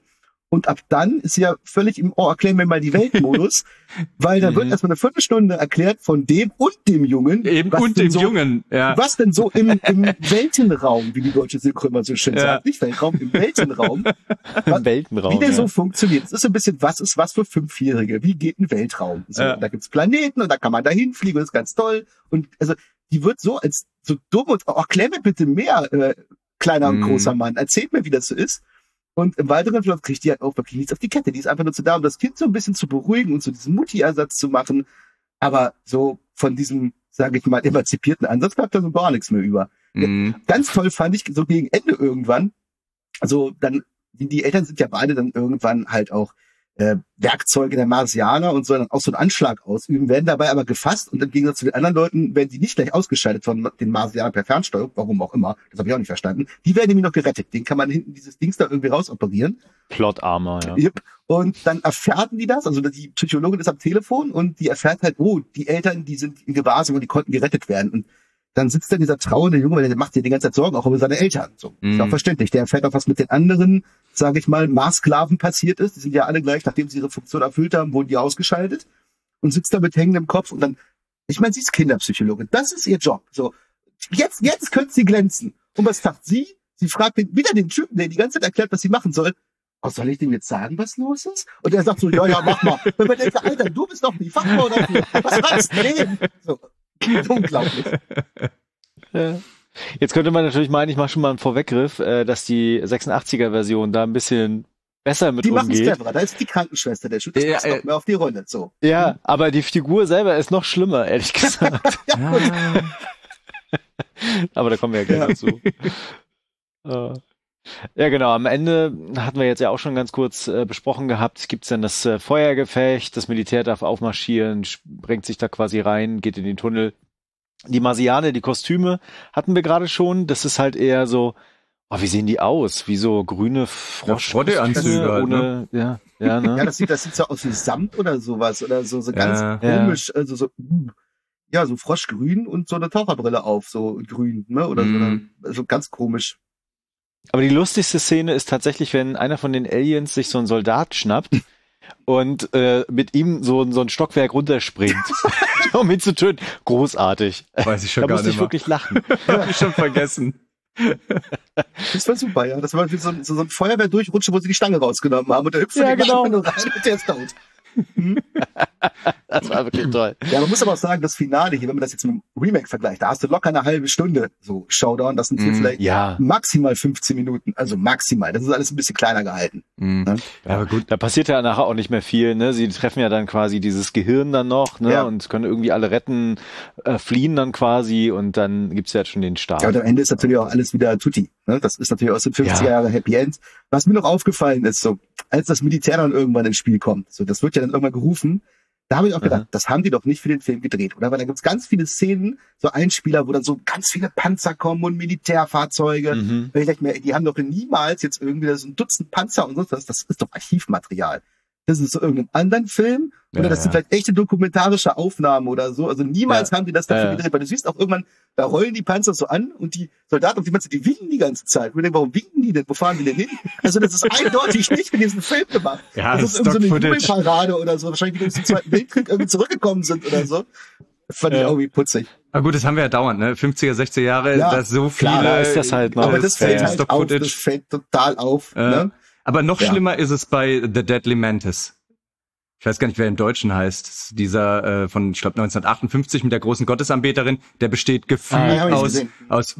Und ab dann ist sie ja völlig im erklären wir mal die Welt-Modus, weil da wird erstmal eine Viertelstunde erklärt von dem und dem Jungen. Eben und dem Jungen, ja. Was denn so im Weltenraum, wie die deutsche Synchro immer so schön sagt, nicht Weltraum, im Weltenraum. Im Weltenraum, wie der so funktioniert. Es ist so ein bisschen, was ist was für Fünfjährige? Wie geht ein Weltraum? So, und da gibt's Planeten und da kann man da hinfliegen und das ist ganz toll. Und also die wird so als so dumm und erklär mir bitte mehr, kleiner und großer Mann. Erzählt mir, wie das so ist. Und im weiteren Verlauf kriegt die halt auch wirklich nichts auf die Kette. Die ist einfach nur so da, um das Kind so ein bisschen zu beruhigen und so diesen Mutti-Ersatz zu machen. Aber so von diesem, sage ich mal, emanzipierten Ansatz bleibt da so gar nichts mehr über. Ganz toll fand ich so gegen Ende irgendwann. Also dann, die Eltern sind ja beide dann irgendwann halt auch Werkzeuge der Marsianer und sollen dann auch so einen Anschlag ausüben, werden dabei aber gefasst und im Gegensatz zu den anderen Leuten werden die nicht gleich ausgeschaltet von den Marsianern per Fernsteuerung, warum auch immer, das habe ich auch nicht verstanden. Die werden nämlich noch gerettet, den kann man hinten dieses Dings da irgendwie rausoperieren. Plot Armor, ja. Yep. Und dann erfährten die das, also die Psychologin ist am Telefon und die erfährt halt, oh, die Eltern, die sind in Gewahrsam und die konnten gerettet werden. Und dann sitzt da dieser trauernde Junge, weil der macht sich die ganze Zeit Sorgen, auch über seine Eltern. So, ist auch verständlich. Der erfährt auch, was mit den anderen, sage ich mal, Marssklaven passiert ist. Die sind ja alle gleich, nachdem sie ihre Funktion erfüllt haben, wurden die ausgeschaltet und sitzt da mit hängendem Kopf und dann, ich meine, sie ist Kinderpsychologin. Das ist ihr Job. So, jetzt könnte sie glänzen. Und was sagt sie? Sie fragt wieder den Typen, der die ganze Zeit erklärt, was sie machen soll. Oh, soll ich dem jetzt sagen, was los ist? Und er sagt so, ja, mach mal. Wenn man denkt, Alter, du bist doch die Fachfrau dafür. Was machst du denn? So. Unglaublich. Ja. Jetzt könnte man natürlich meinen, ich mache schon mal einen Vorweggriff, dass die 86er-Version da ein bisschen besser mit die umgeht. Die machen cleverer, da ist die Krankenschwester, der Schutz passt noch mehr auf die Rolle. So. Ja, aber die Figur selber ist noch schlimmer, ehrlich gesagt. Aber da kommen wir ja gleich dazu. Ja, genau. Am Ende hatten wir jetzt ja auch schon ganz kurz besprochen gehabt, gibt's dann das Feuergefecht, das Militär darf aufmarschieren, bringt sich da quasi rein, geht in den Tunnel. Die Marsianer, die Kostüme hatten wir gerade schon. Das ist halt eher so, oh, wie sehen die aus? Wie so grüne Froschanzüge halt, ohne, ne? Ja, das sieht so aus wie Samt oder sowas oder so ganz komisch, also so so froschgrün und so eine Taucherbrille auf, so grün, ne, oder so ganz komisch. Aber die lustigste Szene ist tatsächlich, wenn einer von den Aliens sich so einen Soldat schnappt und mit ihm so ein Stockwerk runterspringt, um ihn zu töten. Großartig. Weiß ich schon gar nicht mehr. Da musste ich wirklich lachen. Hab ich schon vergessen. Das war super, ja. Das war wie so ein Feuerwehr durchrutschen, wo sie die Stange rausgenommen haben und der hüpft genau. nur rein und der ist tot. Das war wirklich toll. Ja, man muss aber auch sagen, das Finale hier, wenn man das jetzt mit dem Remake vergleicht, da hast du locker eine halbe Stunde so Showdown, das sind hier vielleicht maximal 15 Minuten, also maximal. Das ist alles ein bisschen kleiner gehalten. Ne? Ja, aber gut. Da passiert ja nachher auch nicht mehr viel, ne? Sie treffen ja dann quasi dieses Gehirn dann noch, ne? Ja. Und können irgendwie alle retten, fliehen dann quasi und dann gibt's ja schon den Start. Ja, und am Ende ist natürlich auch alles wieder tutti, ne? Das ist natürlich aus den 50er Jahre Happy End. Was mir noch aufgefallen ist, so, als das Militär dann irgendwann ins Spiel kommt, so, das wird ja dann irgendwann gerufen, da habe ich auch gedacht, das haben die doch nicht für den Film gedreht, oder? Weil da gibt's ganz viele Szenen, so Einspieler, wo dann so ganz viele Panzer kommen und Militärfahrzeuge. Weil ich dachte mir, die haben doch niemals jetzt irgendwie so ein Dutzend Panzer und so, das ist doch Archivmaterial. Das ist so irgendeinem anderen Film oder das sind vielleicht echte dokumentarische Aufnahmen oder so. Also niemals haben die das dafür gedreht, weil du siehst auch irgendwann, da rollen die Panzer so an und die Soldaten, auf die Panzer, die winken die ganze Zeit. Und ich denke, warum winken die denn? Wo fahren die denn hin? Also das ist eindeutig nicht für diesen Film gemacht. Ja, das ist irgendwie so eine Jubelparade oder so. Wahrscheinlich, die aus dem Zweiten Weltkrieg irgendwie zurückgekommen sind oder so. Fand ich irgendwie putzig. Aber gut, das haben wir ja dauernd, ne? 50er, 60er Jahre, dass so viele... Klar, ist das halt noch. Aber das fällt halt auf, das fällt total auf. Ne? Aber noch schlimmer ist es bei The Deadly Mantis. Ich weiß gar nicht, wer im Deutschen heißt. Dieser von, ich glaube, 1958 mit der großen Gottesanbeterin, der besteht gefühlt aus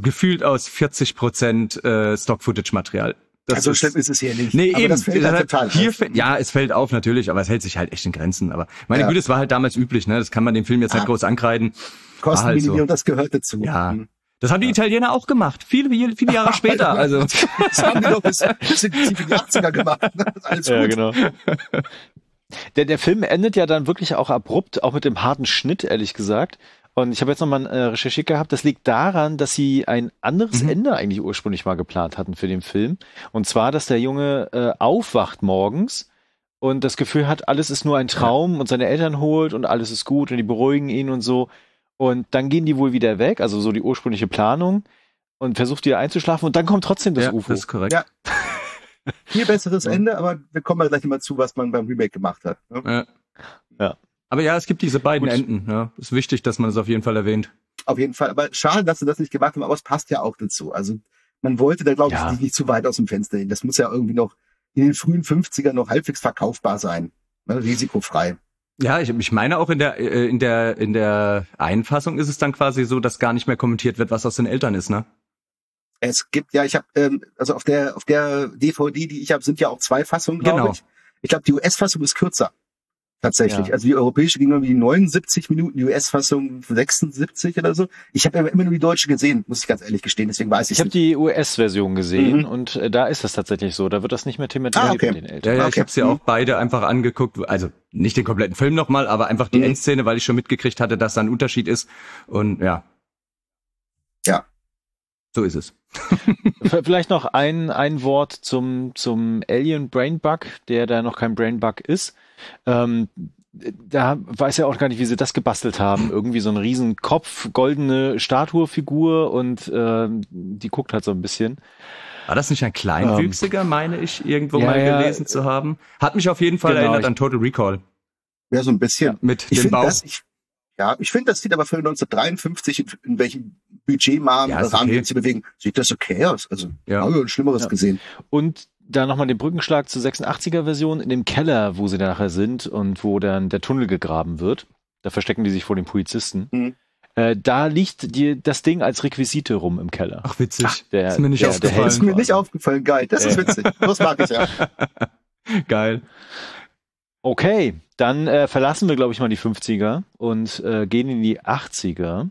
40% Stock-Footage-Material. Also schlimm ist es hier nicht. Nee, aber eben. Das fällt halt total auf. Es fällt auf natürlich, aber es hält sich halt echt in Grenzen. Aber meine Güte, es war halt damals üblich, ne? Das kann man dem Film jetzt nicht groß ankreiden. Kostenminimierung, halt so. Das gehört dazu. Ja. Das haben die Italiener auch gemacht. Viele Jahre später. Also. Das haben die doch bis in die 80er gemacht. Das ist alles gut. Ja, genau. Der Film endet ja dann wirklich auch abrupt, auch mit dem harten Schnitt, ehrlich gesagt. Und ich habe jetzt nochmal recherchiert gehabt, das liegt daran, dass sie ein anderes Ende eigentlich ursprünglich mal geplant hatten für den Film. Und zwar, dass der Junge aufwacht morgens und das Gefühl hat, alles ist nur ein Traum und seine Eltern holt und alles ist gut und die beruhigen ihn und so. Und dann gehen die wohl wieder weg, also so die ursprüngliche Planung, und versucht wieder einzuschlafen und dann kommt trotzdem das UFO. Das ist korrekt. Ja. Viel besseres Ende, aber wir kommen ja gleich mal zu, was man beim Remake gemacht hat. Ne? Ja. Aber ja, es gibt diese beiden Gut. Enden. Ja. Ist wichtig, dass man es auf jeden Fall erwähnt. Auf jeden Fall. Aber schade, dass sie das nicht gemacht haben, aber es passt ja auch dazu. Also man wollte da, glaube ich, Ja. sich nicht zu weit aus dem Fenster hin. Das muss ja irgendwie noch in den frühen 50ern noch halbwegs verkaufbar sein. Ne? Risikofrei. Ja, ich meine auch in der Einfassung ist es dann quasi so, dass gar nicht mehr kommentiert wird, was aus den Eltern ist, ne? Es gibt ja, ich habe also auf der DVD, die ich habe, sind ja auch 2 Fassungen, glaube Genau. ich. Ich glaube, die US-Fassung ist kürzer. Tatsächlich. Ja. Also die europäische ging irgendwie 79 Minuten, die US-Fassung 76 oder so. Ich habe ja immer nur die deutsche gesehen, muss ich ganz ehrlich gestehen, deswegen weiß Ich ich habe nicht. die US-Version gesehen Mhm. und da ist das tatsächlich so. Da wird das nicht mehr thematisiert okay. mit den Eltern. Ja, Okay. ich habe sie auch beide einfach angeguckt, also nicht den kompletten Film nochmal, aber einfach die Mhm. Endszene, weil ich schon mitgekriegt hatte, dass da ein Unterschied ist. Und ja. Ja. So ist es. Vielleicht noch ein Wort zum Alien Brain Bug, der da noch kein Brain Bug ist. Da weiß ja auch gar nicht, wie sie das gebastelt haben. Irgendwie so ein riesen Kopf, goldene Statuefigur und die guckt halt so ein bisschen. War das nicht ein Kleinwüchsiger, meine ich, irgendwo Ja, mal ja. gelesen zu haben? Hat mich auf jeden Fall Genau, erinnert an Total Recall. Ja, so ein bisschen. Mit Ich dem finde Bau. ich finde, das sieht aber für 1953, in welchem Budgetrahmen Ja, ist okay. wir uns hier bewegen, sieht das okay aus. Also, Ja. habe ich ein Schlimmeres Ja. gesehen. Und da nochmal den Brückenschlag zur 86er-Version in dem Keller, wo sie nachher sind und wo dann der Tunnel gegraben wird. Da verstecken die sich vor den Polizisten. Mhm. Da liegt das Ding als Requisite rum im Keller. Ach, witzig. der- ist mir nicht der- der Das ist aufgefallen. mir nicht aufgefallen. Geil. Das ist witzig. Das mag ich ja. Geil. Okay, dann verlassen wir, glaube ich, mal die 50er und gehen in die 80er.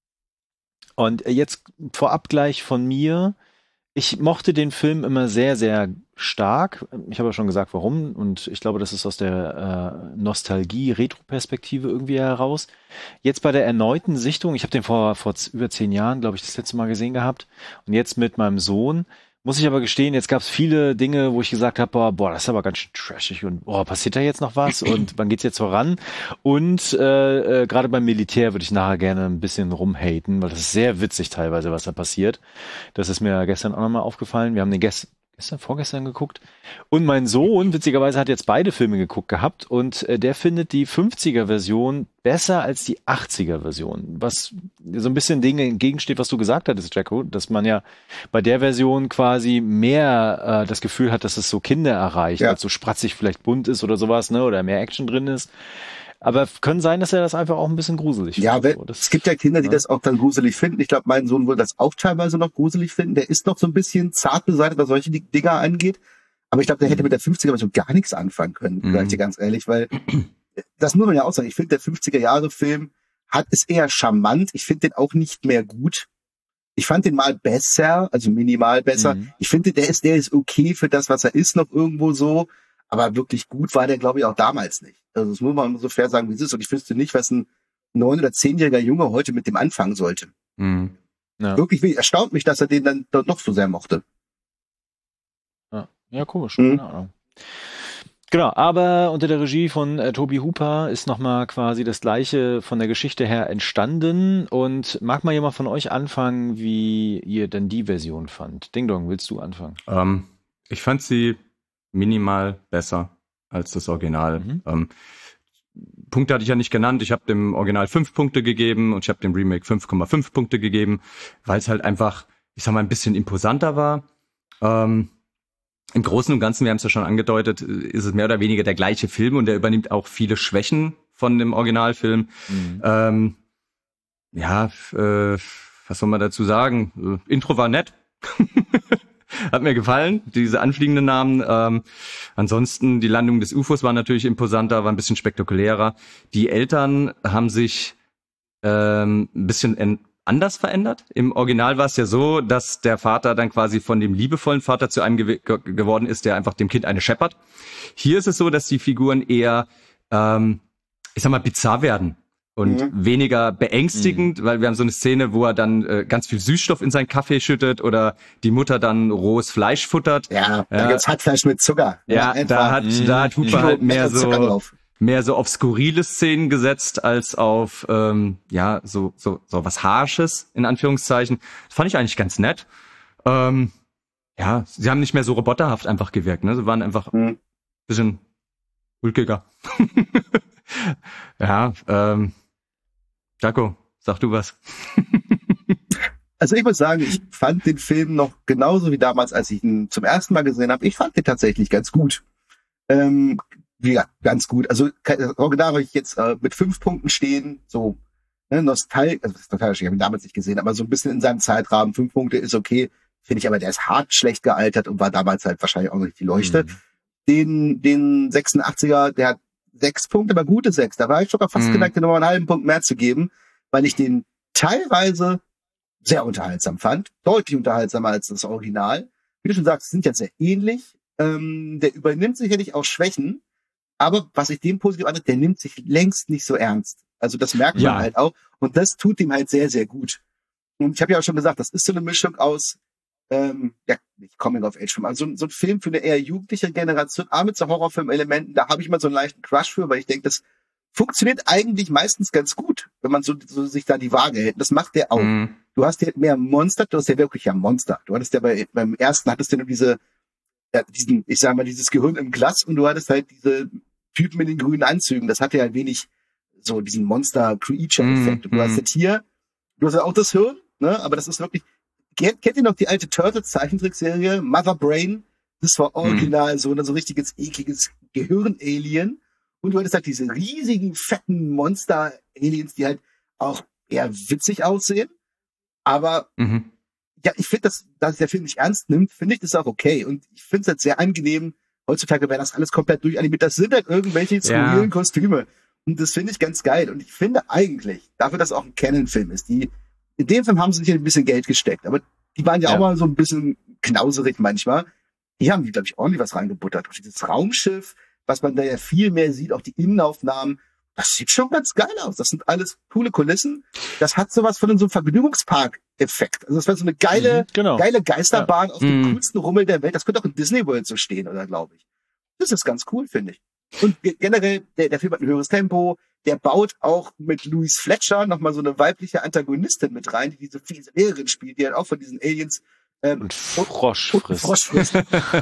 Und jetzt vorab gleich von mir. Ich mochte den Film immer sehr, sehr stark. Ich habe ja schon gesagt, warum. Und ich glaube, das ist aus der Nostalgie-Retro-Perspektive irgendwie heraus. Jetzt bei der erneuten Sichtung, ich habe den vor über 10 Jahren, glaube ich, das letzte Mal gesehen gehabt. Und jetzt mit meinem Sohn. Muss ich aber gestehen, jetzt gab es viele Dinge, wo ich gesagt habe, boah, das ist aber ganz schön trashig und passiert da jetzt noch was und wann geht's jetzt voran? Und gerade beim Militär würde ich nachher gerne ein bisschen rumhaten, weil das ist sehr witzig teilweise, was da passiert. Das ist mir gestern auch nochmal aufgefallen. Wir haben den vorgestern geguckt. Und mein Sohn, witzigerweise, hat jetzt beide Filme geguckt gehabt und der findet die 50er-Version besser als die 80er-Version. Was so ein bisschen Dinge entgegensteht, was du gesagt hattest, Jacko, dass man ja bei der Version quasi mehr das Gefühl hat, dass es so Kinder erreicht, Ja. weil es so spratzig vielleicht bunt ist oder sowas, ne, oder mehr Action drin ist. Aber können sein, dass er das einfach auch ein bisschen gruselig Ja, findet. So, es gibt ja Kinder, die das auch dann gruselig finden. Ich glaube, mein Sohn würde das auch teilweise noch gruselig finden. Der ist noch so ein bisschen zart beseitigt, was solche Dinger angeht. Aber ich glaube, der hätte mit der 50er-Version gar nichts anfangen können, sag ich dir ganz ehrlich, weil das muss man ja auch sagen. Ich finde, der 50er-Jahre-Film ist eher charmant. Ich finde den auch nicht mehr gut. Ich fand den mal besser, also minimal besser. Mhm. Ich finde, der ist okay für das, was er ist, noch irgendwo so. Aber wirklich gut war der, glaube ich, auch damals nicht. Also das muss man so fair sagen, wie es ist. Und ich wüsste nicht, was ein 9- oder 10-jähriger Junge heute mit dem anfangen sollte. Mhm. Ja. Wirklich erstaunt mich, dass er den dann doch so sehr mochte. Ja, komisch, Mhm. keine Ahnung. Genau, aber unter der Regie von Toby Hooper ist nochmal quasi das Gleiche von der Geschichte her entstanden. Und mag mal jemand von euch anfangen, wie ihr denn die Version fand? Ding Dong, willst du anfangen? Ich fand sie minimal besser als das Original. Mhm. Punkte hatte ich ja nicht genannt. Ich habe dem Original 5 Punkte gegeben und ich habe dem Remake 5,5 Punkte gegeben, weil es halt einfach, ich sag mal, ein bisschen imposanter war. Im Großen und Ganzen, wir haben es ja schon angedeutet, ist es mehr oder weniger der gleiche Film und der übernimmt auch viele Schwächen von dem Originalfilm. Mhm. Was soll man dazu sagen? Intro war nett. Hat mir gefallen, diese anfliegenden Namen. Ansonsten, die Landung des UFOs war natürlich imposanter, war ein bisschen spektakulärer. Die Eltern haben sich ein bisschen anders verändert. Im Original war es ja so, dass der Vater dann quasi von dem liebevollen Vater zu einem geworden ist, der einfach dem Kind eine scheppert. Hier ist es so, dass die Figuren eher, ich sag mal, bizarr werden. Und weniger beängstigend, weil wir haben so eine Szene, wo er dann ganz viel Süßstoff in seinen Kaffee schüttet oder die Mutter dann rohes Fleisch futtert. Ja, da gibt's Hackfleisch mit Zucker. Ja, da hat Hooper halt mehr so auf skurrile Szenen gesetzt als auf so was Harsches in Anführungszeichen. Das fand ich eigentlich ganz nett. ja, sie haben nicht mehr so roboterhaft einfach gewirkt, ne? Sie waren einfach ein bisschen ulkiger. Ja, Jaco, sag du was. Also ich muss sagen, ich fand den Film noch genauso wie damals, als ich ihn zum ersten Mal gesehen habe. Ich fand den tatsächlich ganz gut. Ja, ganz gut. Also das Original habe ich jetzt mit 5 Punkten stehen, so nostalgisch, also nostalgisch, ich habe ihn damals nicht gesehen, aber so ein bisschen in seinem Zeitrahmen. 5 Punkte ist okay, finde ich, aber der ist hart schlecht gealtert und war damals halt wahrscheinlich auch nicht die Leuchte. Den 86er, der hat 6 Punkte, aber gute 6. Da war ich sogar fast geneigt, den nochmal einen halben Punkt mehr zu geben, weil ich den teilweise sehr unterhaltsam fand. Deutlich unterhaltsamer als das Original. Wie du schon sagst, sind ja sehr ähnlich. Der übernimmt sicherlich auch Schwächen, aber was ich dem positiv ansehe, der nimmt sich längst nicht so ernst. Also das merkt man halt auch. Und das tut ihm halt sehr, sehr gut. Und ich habe ja auch schon gesagt, das ist so eine Mischung aus nicht Coming-of-Age-Film, also so ein Film für eine eher jugendliche Generation, mit so Horrorfilm-Elementen, da habe ich mal so einen leichten Crush für, weil ich denke, das funktioniert eigentlich meistens ganz gut, wenn man so sich da die Waage hält. Das macht der auch. Du hast ja mehr Monster, du hast ja wirklich Monster. Du hattest ja beim ersten hattest du nur dieses Gehirn im Glas und du hattest halt diese Typen in den grünen Anzügen. Das hatte ja ein wenig so diesen Monster-Creature-Effekt. Und du hast jetzt hier, du hast ja auch das Hirn, ne? Aber das ist wirklich, kennt ihr noch die alte Turtles-Zeichentrickserie? Mother Brain? Das war original so ein richtiges, ekliges Gehirn-Alien. Und du hattest halt diese riesigen, fetten Monster-Aliens, die halt auch eher witzig aussehen. Aber ja, ich finde, dass der Film nicht ernst nimmt, finde ich das auch okay. Und ich finde es halt sehr angenehm. Heutzutage wäre das alles komplett durchanimiert. Das sind halt irgendwelche skurrilen Kostüme. Und das finde ich ganz geil. Und ich finde eigentlich, dafür, dass es auch ein Canon-Film ist, in dem Film haben sie sich ein bisschen Geld gesteckt. Aber die waren ja auch mal so ein bisschen knauserig manchmal. Die haben, glaube ich, ordentlich was reingebuttert. Auch dieses Raumschiff, was man da ja viel mehr sieht, auch die Innenaufnahmen, das sieht schon ganz geil aus. Das sind alles coole Kulissen. Das hat sowas von so einem Vergnügungspark-Effekt. Also das war so eine geile Geisterbahn auf dem coolsten Rummel der Welt. Das könnte auch in Disney World so stehen, oder glaube ich. Das ist ganz cool, finde ich. Und generell, der Film hat ein höheres Tempo. Der baut auch mit Louise Fletcher nochmal so eine weibliche Antagonistin mit rein, die diese fiese Lehrerin spielt, die halt auch von diesen Aliens und Frosch frisst.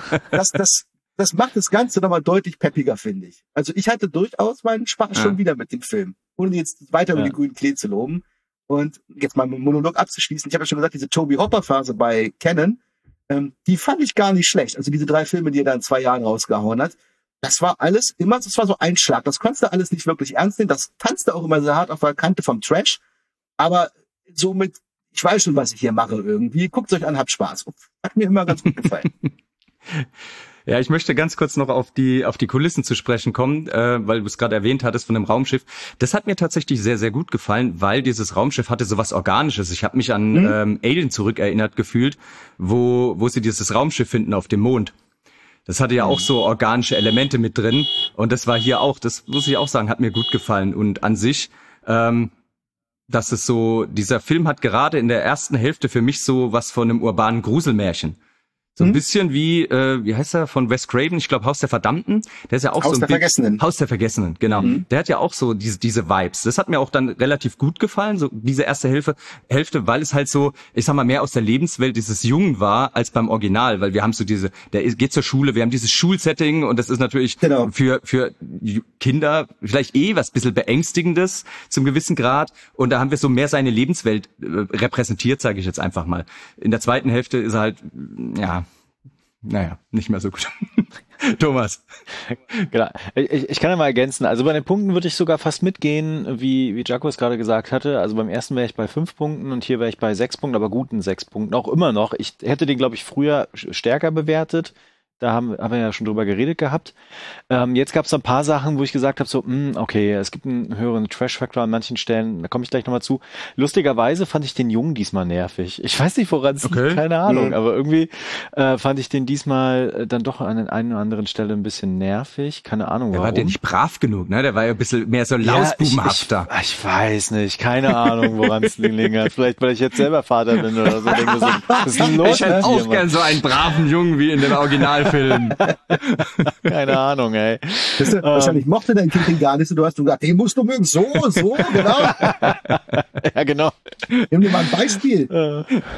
Das macht das Ganze nochmal deutlich peppiger, finde ich. Also ich hatte durchaus meinen Spaß schon wieder mit dem Film, ohne jetzt weiter über die grünen Klee zu loben. Und jetzt mal meinen Monolog abzuschließen. Ich habe ja schon gesagt, diese Toby Hopper-Phase bei Canon, die fand ich gar nicht schlecht. Also diese 3 Filme, die er da in 2 Jahren rausgehauen hat, das war alles immer, das war so ein Schlag. Das konntest du alles nicht wirklich ernst nehmen. Das tanzte auch immer sehr hart auf der Kante vom Trash. Aber so mit, ich weiß schon, was ich hier mache irgendwie. Guckt euch an, habt Spaß. Hat mir immer ganz gut gefallen. Ja, ich möchte ganz kurz noch auf die Kulissen zu sprechen kommen, weil du es gerade erwähnt hattest von dem Raumschiff. Das hat mir tatsächlich sehr, sehr gut gefallen, weil dieses Raumschiff hatte sowas Organisches. Ich habe mich an Alien zurückerinnert gefühlt, wo sie dieses Raumschiff finden auf dem Mond. Das hatte ja auch so organische Elemente mit drin. Und das war hier auch, das muss ich auch sagen, hat mir gut gefallen. Und an sich, dass es so, dieser Film hat gerade in der ersten Hälfte für mich so was von einem urbanen Gruselmärchen. So ein bisschen wie heißt er, von Wes Craven, ich glaube Haus der Verdammten. Der ist ja auch Haus der Vergessenen, genau. Der hat ja auch so diese Vibes. Das hat mir auch dann relativ gut gefallen, so diese erste Hälfte, weil es halt so, ich sag mal, mehr aus der Lebenswelt dieses Jungen war, als beim Original, weil wir haben so der geht zur Schule, wir haben dieses Schulsetting und das ist natürlich für Kinder vielleicht was bisschen Beängstigendes zum gewissen Grad und da haben wir so mehr seine Lebenswelt repräsentiert, sage ich jetzt einfach mal. In der zweiten Hälfte ist er halt, nicht mehr so gut. Thomas. Genau. Ich kann ja mal ergänzen. Also bei den Punkten würde ich sogar fast mitgehen, wie Jaco es gerade gesagt hatte. Also beim ersten wäre ich bei 5 Punkten und hier wäre ich bei 6 Punkten, aber guten 6 Punkten. Auch immer noch. Ich hätte den, glaube ich, früher stärker bewertet. Da haben wir ja schon drüber geredet gehabt. Jetzt gab es ein paar Sachen, wo ich gesagt habe, so, okay, es gibt einen höheren Trash-Factor an manchen Stellen, da komme ich gleich nochmal zu. Lustigerweise fand ich den Jungen diesmal nervig. Ich weiß nicht, woran es liegt, keine Ahnung, aber irgendwie fand ich den diesmal dann doch an der einen oder anderen Stelle ein bisschen nervig. Keine Ahnung, warum. Der war ja nicht brav genug, ne? Der war ja ein bisschen mehr so lausbubenhafter. Ich weiß nicht, keine Ahnung, woran es liegt. Vielleicht, weil ich jetzt selber Vater bin oder so. Denke so, was ist denn los? Ich hätte auch gern so einen braven Jungen wie in dem Originalfilm. Keine Ahnung, ey. Wahrscheinlich mochte dein Kind den gar nicht so. Du hast gesagt, den musst du mögen. So, genau. Ja, genau. Nimm dir mal ein Beispiel.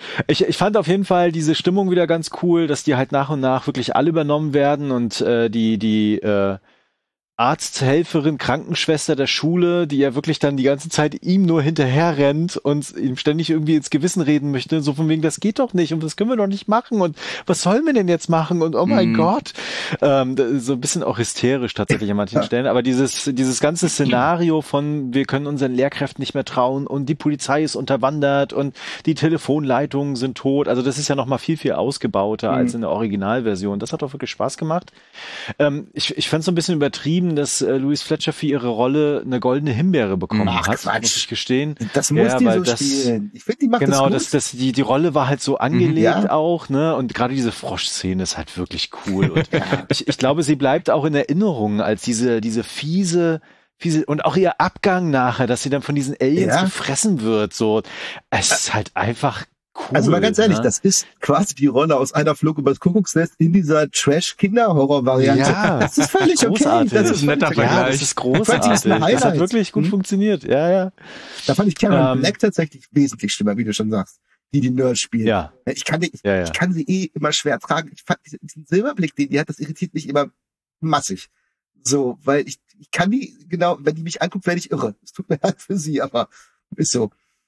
Ich fand auf jeden Fall diese Stimmung wieder ganz cool, dass die halt nach und nach wirklich alle übernommen werden und die Arzthelferin, Krankenschwester der Schule, die ja wirklich dann die ganze Zeit ihm nur hinterher rennt und ihm ständig irgendwie ins Gewissen reden möchte, so von wegen, das geht doch nicht und das können wir doch nicht machen und was sollen wir denn jetzt machen und oh mein Gott. So ein bisschen auch hysterisch tatsächlich an manchen Stellen, aber dieses ganze Szenario von, wir können unseren Lehrkräften nicht mehr trauen und die Polizei ist unterwandert und die Telefonleitungen sind tot, also das ist ja nochmal viel, viel ausgebauter als in der Originalversion. Das hat auch wirklich Spaß gemacht. Ich fand es so ein bisschen übertrieben, dass Louise Fletcher für ihre Rolle eine goldene Himbeere bekommen hat, muss ich gestehen. Das muss die so spielen. Ich finde, die macht das gut. Die Rolle war halt so angelegt auch, ne? Und gerade diese Froschszene ist halt wirklich cool. Und ich glaube, sie bleibt auch in Erinnerung als diese fiese und auch ihr Abgang nachher, dass sie dann von diesen Aliens gefressen wird. So, es ist halt einfach cool. Also mal ganz ehrlich, das ist quasi die Rolle aus Einer Flug übers Kuckucksnest in dieser Trash-Kinder-Horror-Variante. Ja, das ist völlig großartig. Okay. Das ist ein netter Vergleich. Ja, das ist großartig. Das hat wirklich gut funktioniert. Ja. Da fand ich Karen Black tatsächlich wesentlich schlimmer, wie du schon sagst. Die Nerds spielen. Ja. Ich kann sie immer schwer tragen. Ich fand diesen Silberblick, den die hat, das irritiert mich immer massig. So, weil ich kann die, genau, wenn die mich anguckt, werde ich irre. Es tut mir leid für sie, aber ist so.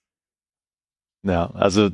Ja, also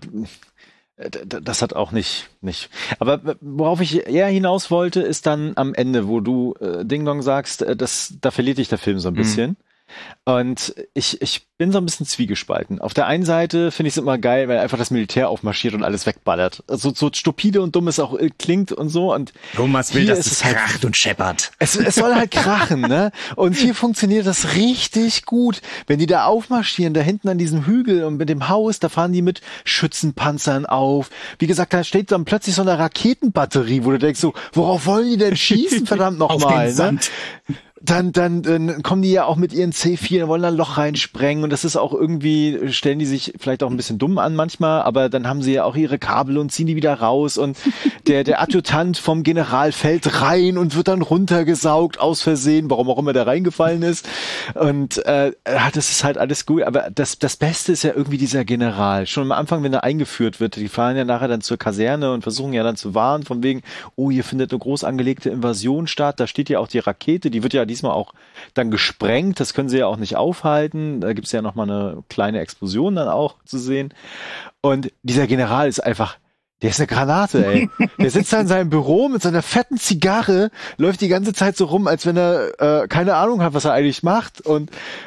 das hat auch nicht. Aber worauf ich eher hinaus wollte, ist dann am Ende, wo du Ding Dong sagst, da verliert dich der Film so ein bisschen. Und ich bin so ein bisschen zwiegespalten. Auf der einen Seite finde ich es immer geil, weil einfach das Militär aufmarschiert und alles wegballert. Also so stupide und dumm es auch klingt und so. Und Thomas will, dass es halt kracht und scheppert. Es soll halt krachen, ne? Und hier funktioniert das richtig gut. Wenn die da aufmarschieren, da hinten an diesem Hügel und mit dem Haus, da fahren die mit Schützenpanzern auf. Wie gesagt, da steht dann plötzlich so eine Raketenbatterie, wo du denkst so, worauf wollen die denn schießen, verdammt nochmal, ne? Dann kommen die ja auch mit ihren C4, wollen da ein Loch reinsprengen und das ist auch irgendwie, stellen die sich vielleicht auch ein bisschen dumm an manchmal, aber dann haben sie ja auch ihre Kabel und ziehen die wieder raus und der Adjutant vom General fällt rein und wird dann runtergesaugt aus Versehen, warum auch immer der reingefallen ist und das ist halt alles gut, aber das Beste ist ja irgendwie dieser General. Schon am Anfang, wenn er eingeführt wird, die fahren ja nachher dann zur Kaserne und versuchen ja dann zu warnen, von wegen, oh, hier findet eine groß angelegte Invasion statt, da steht ja auch die Rakete, die wird ja diesmal auch dann gesprengt, das können sie ja auch nicht aufhalten, da gibt's ja nochmal eine kleine Explosion dann auch zu sehen und dieser General ist einfach, der ist eine Granate, ey. Der sitzt da in seinem Büro mit seiner fetten Zigarre, läuft die ganze Zeit so rum, als wenn er keine Ahnung hat, was er eigentlich macht und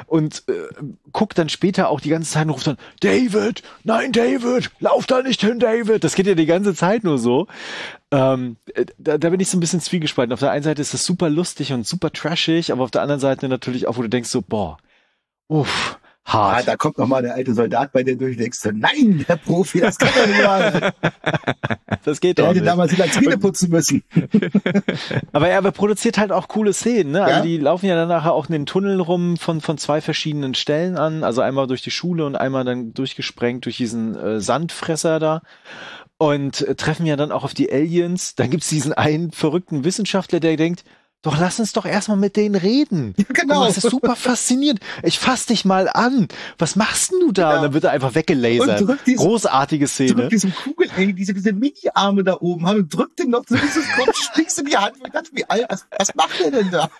guckt dann später auch die ganze Zeit und ruft dann, David, nein David, lauf da nicht hin, David. Das geht ja die ganze Zeit nur so. Da bin ich so ein bisschen zwiegespalten. Auf der einen Seite ist das super lustig und super trashig, aber auf der anderen Seite natürlich auch, wo du denkst so, boah, uff, hart. Da kommt nochmal der alte Soldat bei dir durch, denkst du, nein, der Profi, das kann doch nicht sein. Das geht doch nicht. Der hätte damals die Latrine putzen müssen. Aber er produziert halt auch coole Szenen, ne? Also die laufen ja dann nachher auch in den Tunnel rum von zwei verschiedenen Stellen an, also einmal durch die Schule und einmal dann durchgesprengt durch diesen Sandfresser da. Und treffen ja dann auch auf die Aliens. Dann gibt's diesen einen verrückten Wissenschaftler, der denkt, doch lass uns doch erstmal mit denen reden. Ja, genau. Guck, das ist super faszinierend. Ich fass dich mal an. Was machst denn du da? Genau. Und dann wird er einfach weggelasert. Großartige Szene. Drückt diese Kugel, diese Mini-Arme da oben haben und drückt den noch so dieses Kopf, stichst in die Hand. Und ich dachte, was macht der denn da?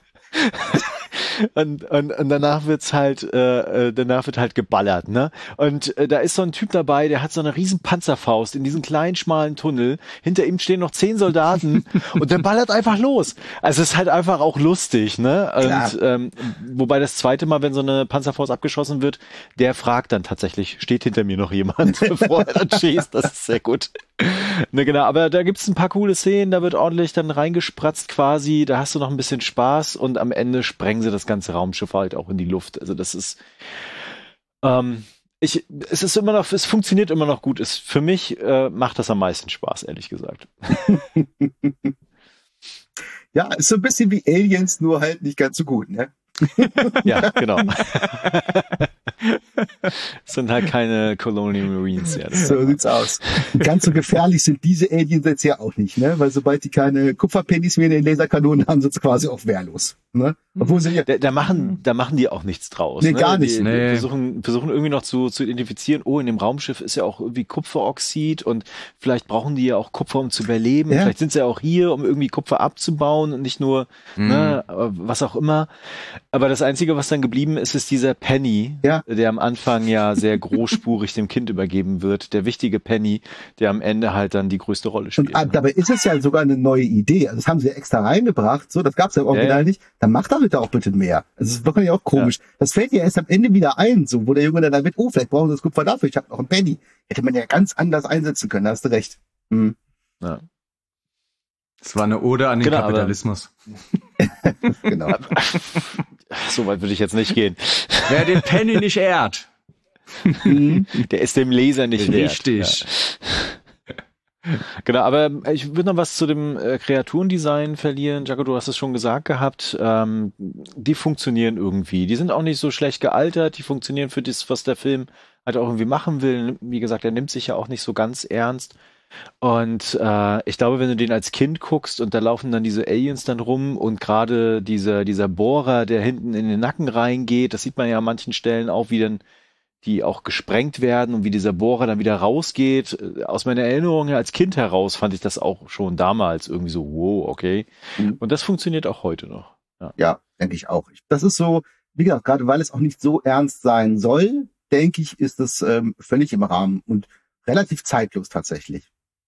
Und danach wird halt geballert, ne? Und da ist so ein Typ dabei, der hat so eine riesen Panzerfaust in diesem kleinen, schmalen Tunnel. Hinter ihm stehen noch 10 Soldaten und der ballert einfach los. Also es ist halt einfach auch lustig, ne? Und wobei das zweite Mal, wenn so eine Panzerfaust abgeschossen wird, der fragt dann tatsächlich, steht hinter mir noch jemand, bevor er dann schießt. Das ist sehr gut. Ne, genau, aber da gibt's ein paar coole Szenen, da wird ordentlich dann reingespratzt quasi, da hast du noch ein bisschen Spaß und am Ende sprengen sie das ganze Raumschiff halt auch in die Luft. Also das ist es funktioniert immer noch gut. Für mich macht das am meisten Spaß, ehrlich gesagt. Ja, ist so ein bisschen wie Aliens, nur halt nicht ganz so gut, ne? Ja, genau. Es sind halt keine Colonial Marines. Ja, So sieht's aus. Ganz so gefährlich sind diese Aliens jetzt ja auch nicht, ne? Weil sobald die keine Kupferpennies mehr in den Laserkanonen haben, sind sie quasi auch wehrlos. Ne? Obwohl sie ja. Da machen die auch nichts draus. Nee, ne? gar nicht. Die Nee. versuchen irgendwie noch zu identifizieren, in dem Raumschiff ist ja auch irgendwie Kupferoxid und vielleicht brauchen die ja auch Kupfer, um zu überleben. Ja. Vielleicht sind sie ja auch hier, um irgendwie Kupfer abzubauen und nicht nur, ne, was auch immer. Aber das Einzige, was dann geblieben ist, ist dieser Penny, Ja. der am Anfang ja sehr großspurig dem Kind übergeben wird. Der wichtige Penny, der am Ende halt dann die größte Rolle spielt. Und dabei ist es ja sogar eine neue Idee. Also das haben sie ja extra reingebracht. So, das gab's ja im Original Ja. nicht. Dann macht er bitte auch bitte mehr. Also das ist wirklich auch komisch. Das fällt ja erst am Ende wieder ein, so, wo der Junge dann damit, vielleicht brauchen sie das Kupfer dafür. Ich habe noch einen Penny. Hätte man ja ganz anders einsetzen können. Da hast du recht. Hm. Ja. Das war eine Ode an den Genau, aber- Kapitalismus. Genau. So weit würde ich jetzt nicht gehen. Wer den Penny nicht ehrt. Der ist dem Leser nicht wert. Richtig. Genau, aber ich würde noch was zu dem Kreaturendesign verlieren. Jaco, du hast es schon gesagt gehabt. Die funktionieren irgendwie. Die sind auch nicht so schlecht gealtert. Die funktionieren für das, was der Film halt auch irgendwie machen will. Wie gesagt, er nimmt sich ja auch nicht so ganz ernst. Und ich glaube, wenn du den als Kind guckst und da laufen dann diese Aliens dann rum und gerade dieser Bohrer, der hinten in den Nacken reingeht, das sieht man ja an manchen Stellen auch, wie dann die auch gesprengt werden und wie dieser Bohrer dann wieder rausgeht. Aus meiner Erinnerung als Kind heraus fand ich das auch schon damals irgendwie so, wow, okay. Mhm. Und das funktioniert auch heute noch. Ja, denke ich auch. Das ist so, wie gesagt, gerade weil es auch nicht so ernst sein soll, denke ich, ist es völlig im Rahmen und relativ zeitlos tatsächlich.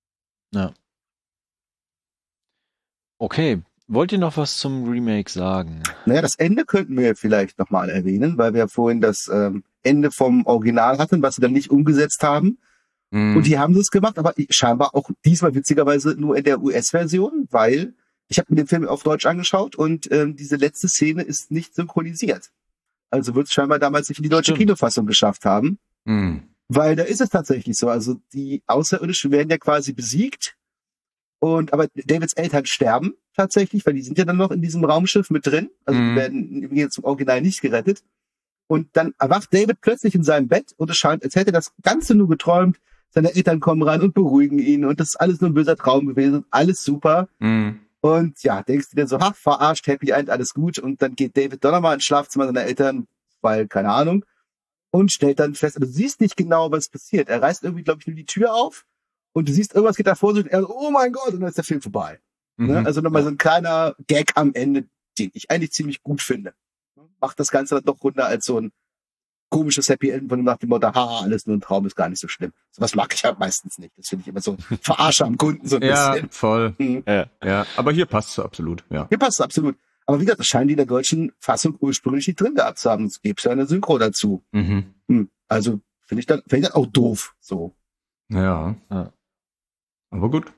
Okay, wollt ihr noch was zum Remake sagen? Naja, das Ende könnten wir vielleicht nochmal erwähnen, weil wir ja vorhin das Ende vom Original hatten, was sie dann nicht umgesetzt haben. Mhm. Und die haben das gemacht, aber scheinbar auch diesmal witzigerweise nur in der US-Version, weil ich habe mir den Film auf Deutsch angeschaut und diese letzte Szene ist nicht synchronisiert. Also wird es scheinbar damals nicht in die deutsche Stimmt. Kinofassung geschafft haben. Mhm. Weil da ist es tatsächlich so. Also die Außerirdischen werden ja quasi besiegt. Aber Davids Eltern sterben tatsächlich, weil die sind ja dann noch in diesem Raumschiff mit drin. Also die werden im Gegensatz zum Original nicht gerettet. Und dann erwacht David plötzlich in seinem Bett und es scheint, als hätte das Ganze nur geträumt. Seine Eltern kommen rein und beruhigen ihn und das ist alles nur ein böser Traum gewesen. Alles super. Mhm. Und ja, denkst du dir so, verarscht, Happy End, alles gut. Und dann geht David doch nochmal ins Schlafzimmer seiner Eltern, weil, keine Ahnung, und stellt dann fest, du siehst nicht genau, was passiert. Er reißt irgendwie, glaube ich, nur die Tür auf und du siehst, irgendwas geht da vor sich und er so, oh mein Gott, und dann ist der Film vorbei. Ne? Also nochmal so ein kleiner Gag am Ende, den ich eigentlich ziemlich gut finde. Macht das Ganze dann doch runter als so ein komisches Happy End, von dem nach dem Motto, alles nur ein Traum, ist gar nicht so schlimm. Sowas mag ich halt meistens nicht. Das finde ich immer so Verarsche am Kunden so ein Ja, bisschen. voll. Mhm. Ja, aber hier passt es absolut, ja. Hier passt es absolut. Aber wie gesagt, das scheinen die in der deutschen Fassung ursprünglich nicht drin gehabt zu haben. Es gibt ja eine Synchro dazu. Mhm. Also finde ich dann auch doof. So. Ja. Ja. Aber gut.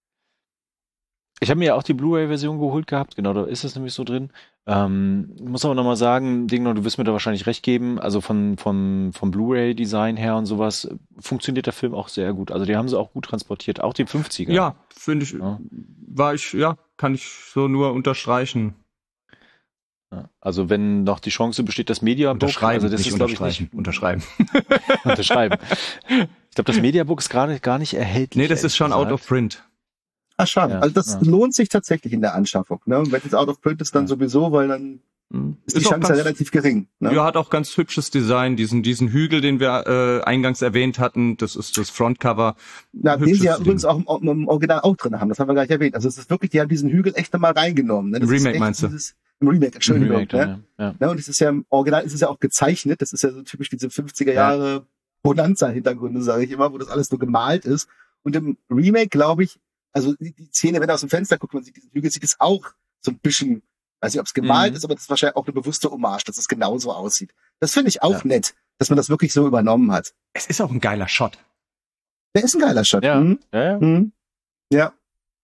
Ich habe mir ja auch die Blu-ray-Version geholt gehabt, genau, da ist es nämlich so drin. Muss aber nochmal sagen, Dingno, du wirst mir da wahrscheinlich recht geben, also vom Blu-ray-Design her und sowas funktioniert der Film auch sehr gut. Also die haben sie auch gut transportiert, auch die 50er. Ja, finde ich, Ja. kann ich so nur unterstreichen. Ja. Also wenn noch die Chance besteht, das Mediabook, Unterschreiben, also das nicht ist glaube ich unterstreichen. nicht Unterschreiben. unterschreiben. Ich glaube, das Mediabook ist gerade gar nicht erhältlich. Nee, das ist schon out of print. Ah, schade. Ja, Also das lohnt sich tatsächlich in der Anschaffung. Ne? Und wenn es out of print ist, dann sowieso, weil dann ist die auch Chance ja relativ gering. Ne? Ja, hat auch ganz hübsches Design. Diesen Hügel, den wir eingangs erwähnt hatten, das ist das Frontcover. Ja, den sie ja übrigens auch im Original auch drin haben. Das haben wir gar nicht erwähnt. Also es ist wirklich, die haben diesen Hügel echt nochmal reingenommen. Ne? Das Im ist Remake echt meinst du? Im Remake, Entschuldigung. Remake dann, ne? ja. Und es ist ja im Original ist es ja auch gezeichnet. Das ist ja so typisch diese 50er Jahre Bonanza-Hintergründe, sage ich immer, wo das alles nur gemalt ist. Und im Remake, glaube ich, also die Szene, wenn er aus dem Fenster guckt, man sieht diesen Hügel, sieht es auch so ein bisschen, weiß nicht, ob es gemalt ist, aber das ist wahrscheinlich auch eine bewusste Hommage, dass es genauso aussieht. Das finde ich auch nett, dass man das wirklich so übernommen hat. Es ist auch ein geiler Shot. Der ist ein geiler Shot. Ja. Mhm. Ja. Mhm. Ja.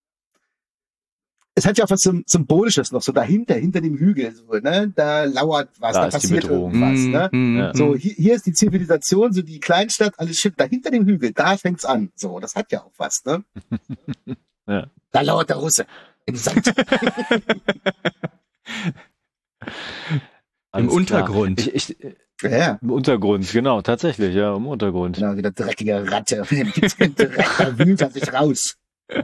Es hat ja auch was Symbolisches noch, so dahinter, hinter dem Hügel, so, ne? Da lauert was, da ist die passiert Bedrohung. irgendwas, ne? Ja. So, hier ist die Zivilisation, so die Kleinstadt, alles shit, da hinter dem Hügel, da fängt's an. So, das hat ja auch was, ne? Ja. Da lauert der Russe im Sand. Im Untergrund. Ja. Im Untergrund, genau, tatsächlich, ja, im Untergrund. Genau, wieder dreckige Ratte. Gibt's keinen Dreck, da wühlt er sich raus.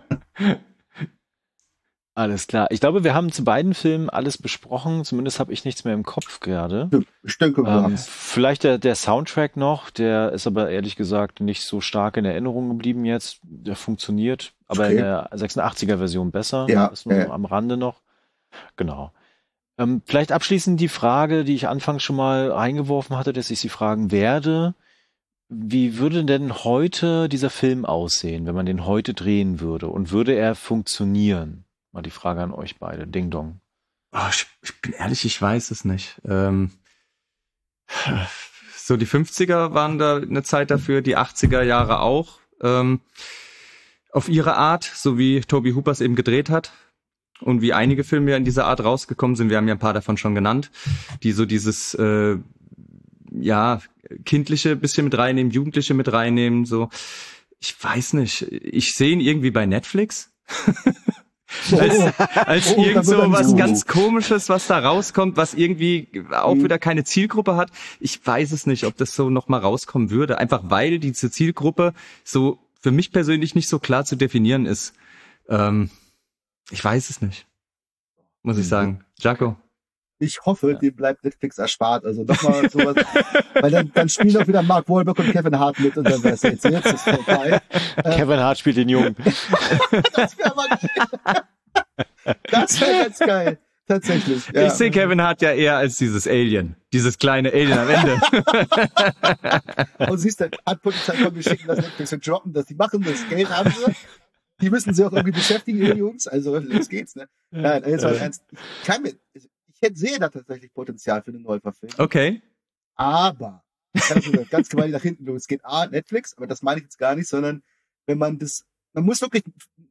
Alles klar. Ich glaube, wir haben zu beiden Filmen alles besprochen. Zumindest habe ich nichts mehr im Kopf gerade. Ich denke, wir haben's. Vielleicht der Soundtrack noch, der ist aber ehrlich gesagt nicht so stark in Erinnerung geblieben jetzt. Der funktioniert, aber in der 86er-Version besser. Ja, Das nur am Rande noch. Genau. Vielleicht abschließend die Frage, die ich anfangs schon mal eingeworfen hatte, dass ich Sie fragen werde. Wie würde denn heute dieser Film aussehen, wenn man den heute drehen würde? Und würde er funktionieren? Mal die Frage an euch beide. Ding Dong. Oh, ich bin ehrlich, ich weiß es nicht. So die 50er waren da eine Zeit dafür, die 80er Jahre auch. Auf ihre Art, so wie Tobe Hooper es eben gedreht hat. Und wie einige Filme ja in dieser Art rausgekommen sind, wir haben ja ein paar davon schon genannt, die so dieses kindliche bisschen mit reinnehmen, Jugendliche mit reinnehmen, so. Ich weiß nicht, ich sehe ihn irgendwie bei Netflix. als irgend so was ganz Komisches, was da rauskommt, was irgendwie auch wieder keine Zielgruppe hat. Ich weiß es nicht, ob das so nochmal rauskommen würde, einfach weil diese Zielgruppe so für mich persönlich nicht so klar zu definieren ist. Ich weiß es nicht, muss ich sagen. Jaco? Ich hoffe, dem bleibt Netflix erspart. Also nochmal sowas. Weil dann spielen auch wieder Mark Wahlberg und Kevin Hart mit und dann wär's jetzt ist vorbei. Kevin Hart spielt den Jungen. Das wäre aber das wäre ganz geil. Tatsächlich. Ja. Ich sehe Kevin Hart ja eher als dieses Alien. Dieses kleine Alien am Ende. Und siehst du, hat Polizei kommen, wir schicken das Netflix und droppen das. Die machen das, Geld haben sie. Die müssen sie auch irgendwie beschäftigen, die Jungs. Also, los geht's, ne? Nein, jetzt mal ernst. Ich sehe da tatsächlich Potenzial für eine Neuverfilmung. Okay. Aber, ganz gewaltig nach hinten los. Es geht Netflix, aber das meine ich jetzt gar nicht, sondern wenn man muss wirklich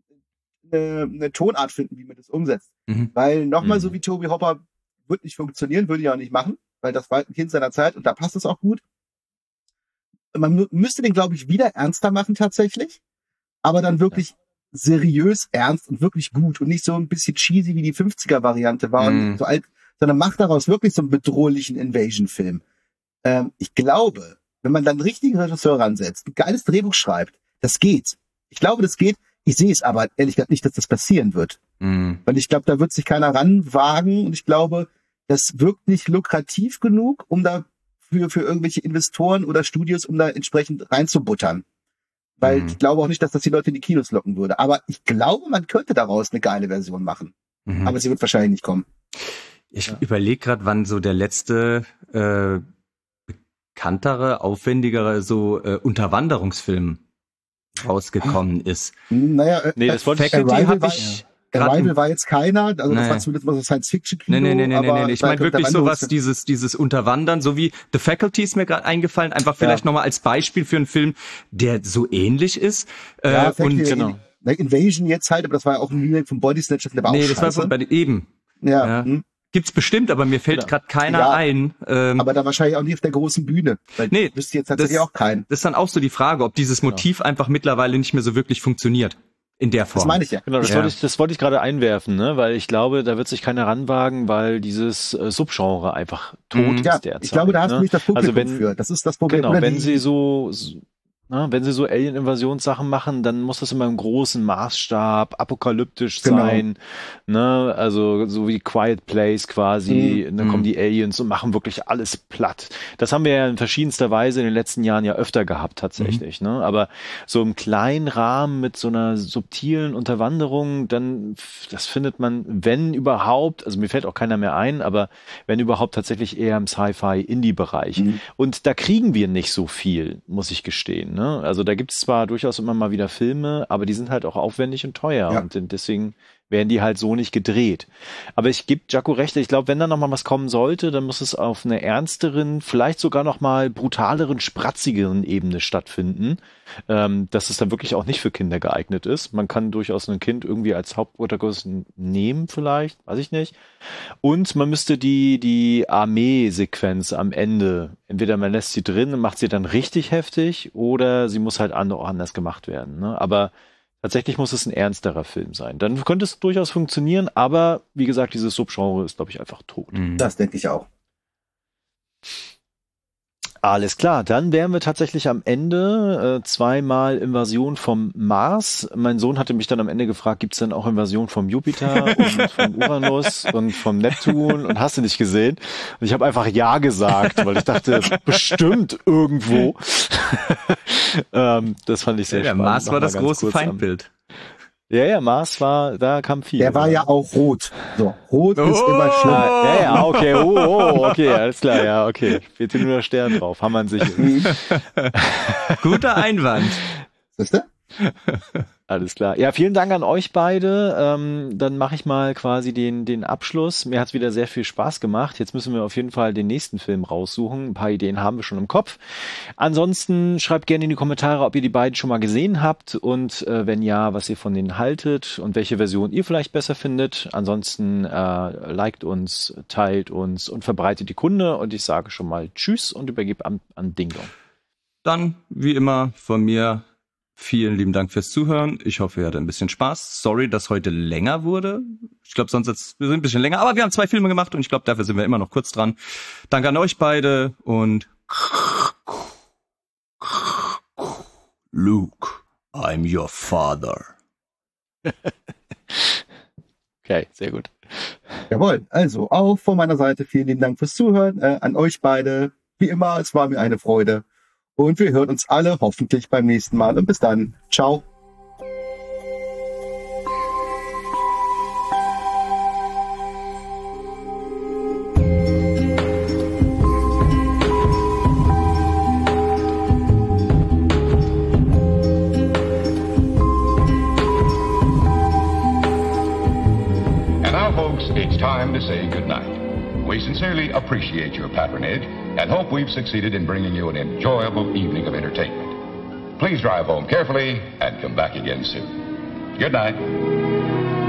eine Tonart finden, wie man das umsetzt. Weil nochmal so wie Tobe Hooper wird nicht funktionieren, würde ich auch nicht machen, weil das war ein Kind seiner Zeit und da passt es auch gut. Man müsste den, glaube ich, wieder ernster machen tatsächlich, aber dann wirklich seriös ernst und wirklich gut und nicht so ein bisschen cheesy wie die 50er-Variante war und so alt, sondern macht daraus wirklich so einen bedrohlichen Invasion-Film. Ich glaube, wenn man dann einen richtigen Regisseur ransetzt, ein geiles Drehbuch schreibt, das geht. Ich glaube, das geht. Ich sehe es aber ehrlich gesagt nicht, dass das passieren wird. Weil ich glaube, da wird sich keiner ranwagen und ich glaube, das wirkt nicht lukrativ genug, um da für irgendwelche Investoren oder Studios, um da entsprechend reinzubuttern. Weil ich glaube auch nicht, dass das die Leute in die Kinos locken würde. Aber ich glaube, man könnte daraus eine geile Version machen. Aber sie wird wahrscheinlich nicht kommen. Ich überlege gerade, wann so der letzte bekanntere, aufwendigere Unterwanderungsfilm rausgekommen ist. Naja, nee, das wollte ich Arrival war jetzt keiner, also das war zumindest mal so Science-Fiction-Kino. Nee. Ich meine wirklich sowas, dieses Unterwandern, so wie The Faculty ist mir gerade eingefallen, einfach vielleicht nochmal als Beispiel für einen Film, der so ähnlich ist. Invasion jetzt halt, aber das war ja auch ein Remake von Body Snatchers, der war auch scheiße. Das war eben. Ja. Gibt's bestimmt, aber mir fällt gerade keiner ein. Aber da wahrscheinlich auch nicht auf der großen Bühne. Weil wüsste jetzt tatsächlich auch keinen. Das ist dann auch so die Frage, ob dieses Motiv einfach mittlerweile nicht mehr so wirklich funktioniert. In der Form. Das meine ich ja. Genau, das wollte ich gerade einwerfen, ne? Weil ich glaube, da wird sich keiner ranwagen, weil dieses Subgenre einfach tot ist derzeit. Ich glaube, da hast du nicht das Publikum für. Das ist das Problem. Genau, wenn sie so Alien-Invasionssachen machen, dann muss das immer im großen Maßstab apokalyptisch sein, ne, also so wie Quiet Place quasi, dann kommen die Aliens und machen wirklich alles platt. Das haben wir ja in verschiedenster Weise in den letzten Jahren ja öfter gehabt tatsächlich, ne, aber so im kleinen Rahmen mit so einer subtilen Unterwanderung, dann, das findet man, wenn überhaupt, also mir fällt auch keiner mehr ein, aber wenn überhaupt tatsächlich eher im Sci-Fi-Indie-Bereich. Und da kriegen wir nicht so viel, muss ich gestehen, ne? Also da gibt es zwar durchaus immer mal wieder Filme, aber die sind halt auch aufwendig und teuer und deswegen werden die halt so nicht gedreht. Aber ich gebe Jaco recht, ich glaube, wenn da nochmal was kommen sollte, dann muss es auf einer ernsteren, vielleicht sogar nochmal brutaleren, spratzigeren Ebene stattfinden, dass es dann wirklich auch nicht für Kinder geeignet ist. Man kann durchaus ein Kind irgendwie als Hauptprotagonist nehmen vielleicht, weiß ich nicht. Und man müsste die Armee-Sequenz am Ende, entweder man lässt sie drin und macht sie dann richtig heftig oder sie muss halt anders gemacht werden. Ne? Aber tatsächlich muss es ein ernsterer Film sein. Dann könnte es durchaus funktionieren, aber wie gesagt, dieses Subgenre ist, glaube ich, einfach tot. Das denke ich auch. Alles klar, dann wären wir tatsächlich am Ende. Zweimal Invasion vom Mars. Mein Sohn hatte mich dann am Ende gefragt, gibt's denn auch Invasion vom Jupiter und vom Uranus und vom Neptun und hast du nicht gesehen? Und ich habe einfach ja gesagt, weil ich dachte, bestimmt irgendwo. Das fand ich sehr spannend. Der Mars war das große Feindbild. Ja, Mars war, da kam viel. Der war ja auch rot. So, rot ist immer schlimm. Ja, okay, okay, alles klar, ja, okay. Fehlt nur der Stern drauf, haben wir sich. Guter Einwand. Siehst du? Alles klar. Ja, vielen Dank an euch beide. Dann mache ich mal quasi den Abschluss. Mir hat es wieder sehr viel Spaß gemacht. Jetzt müssen wir auf jeden Fall den nächsten Film raussuchen. Ein paar Ideen haben wir schon im Kopf. Ansonsten schreibt gerne in die Kommentare, ob ihr die beiden schon mal gesehen habt und wenn ja, was ihr von denen haltet und welche Version ihr vielleicht besser findet. Ansonsten liked uns, teilt uns und verbreitet die Kunde. Und ich sage schon mal Tschüss und übergebe an Ding Dong. Dann, wie immer, von mir vielen lieben Dank fürs Zuhören. Ich hoffe, ihr hattet ein bisschen Spaß. Sorry, dass heute länger wurde. Ich glaube, wir sind ein bisschen länger, aber wir haben 2 Filme gemacht und ich glaube, dafür sind wir immer noch kurz dran. Danke an euch beide und Luke, I'm your father. Okay, sehr gut. Jawohl, also auch von meiner Seite vielen lieben Dank fürs Zuhören. An euch beide, wie immer, es war mir eine Freude. Und wir hören uns alle hoffentlich beim nächsten Mal. Und bis dann. Ciao. And now, folks, it's time to say goodnight. We sincerely appreciate your patronage and hope we've succeeded in bringing you an enjoyable evening of entertainment. Please drive home carefully and come back again soon. Good night.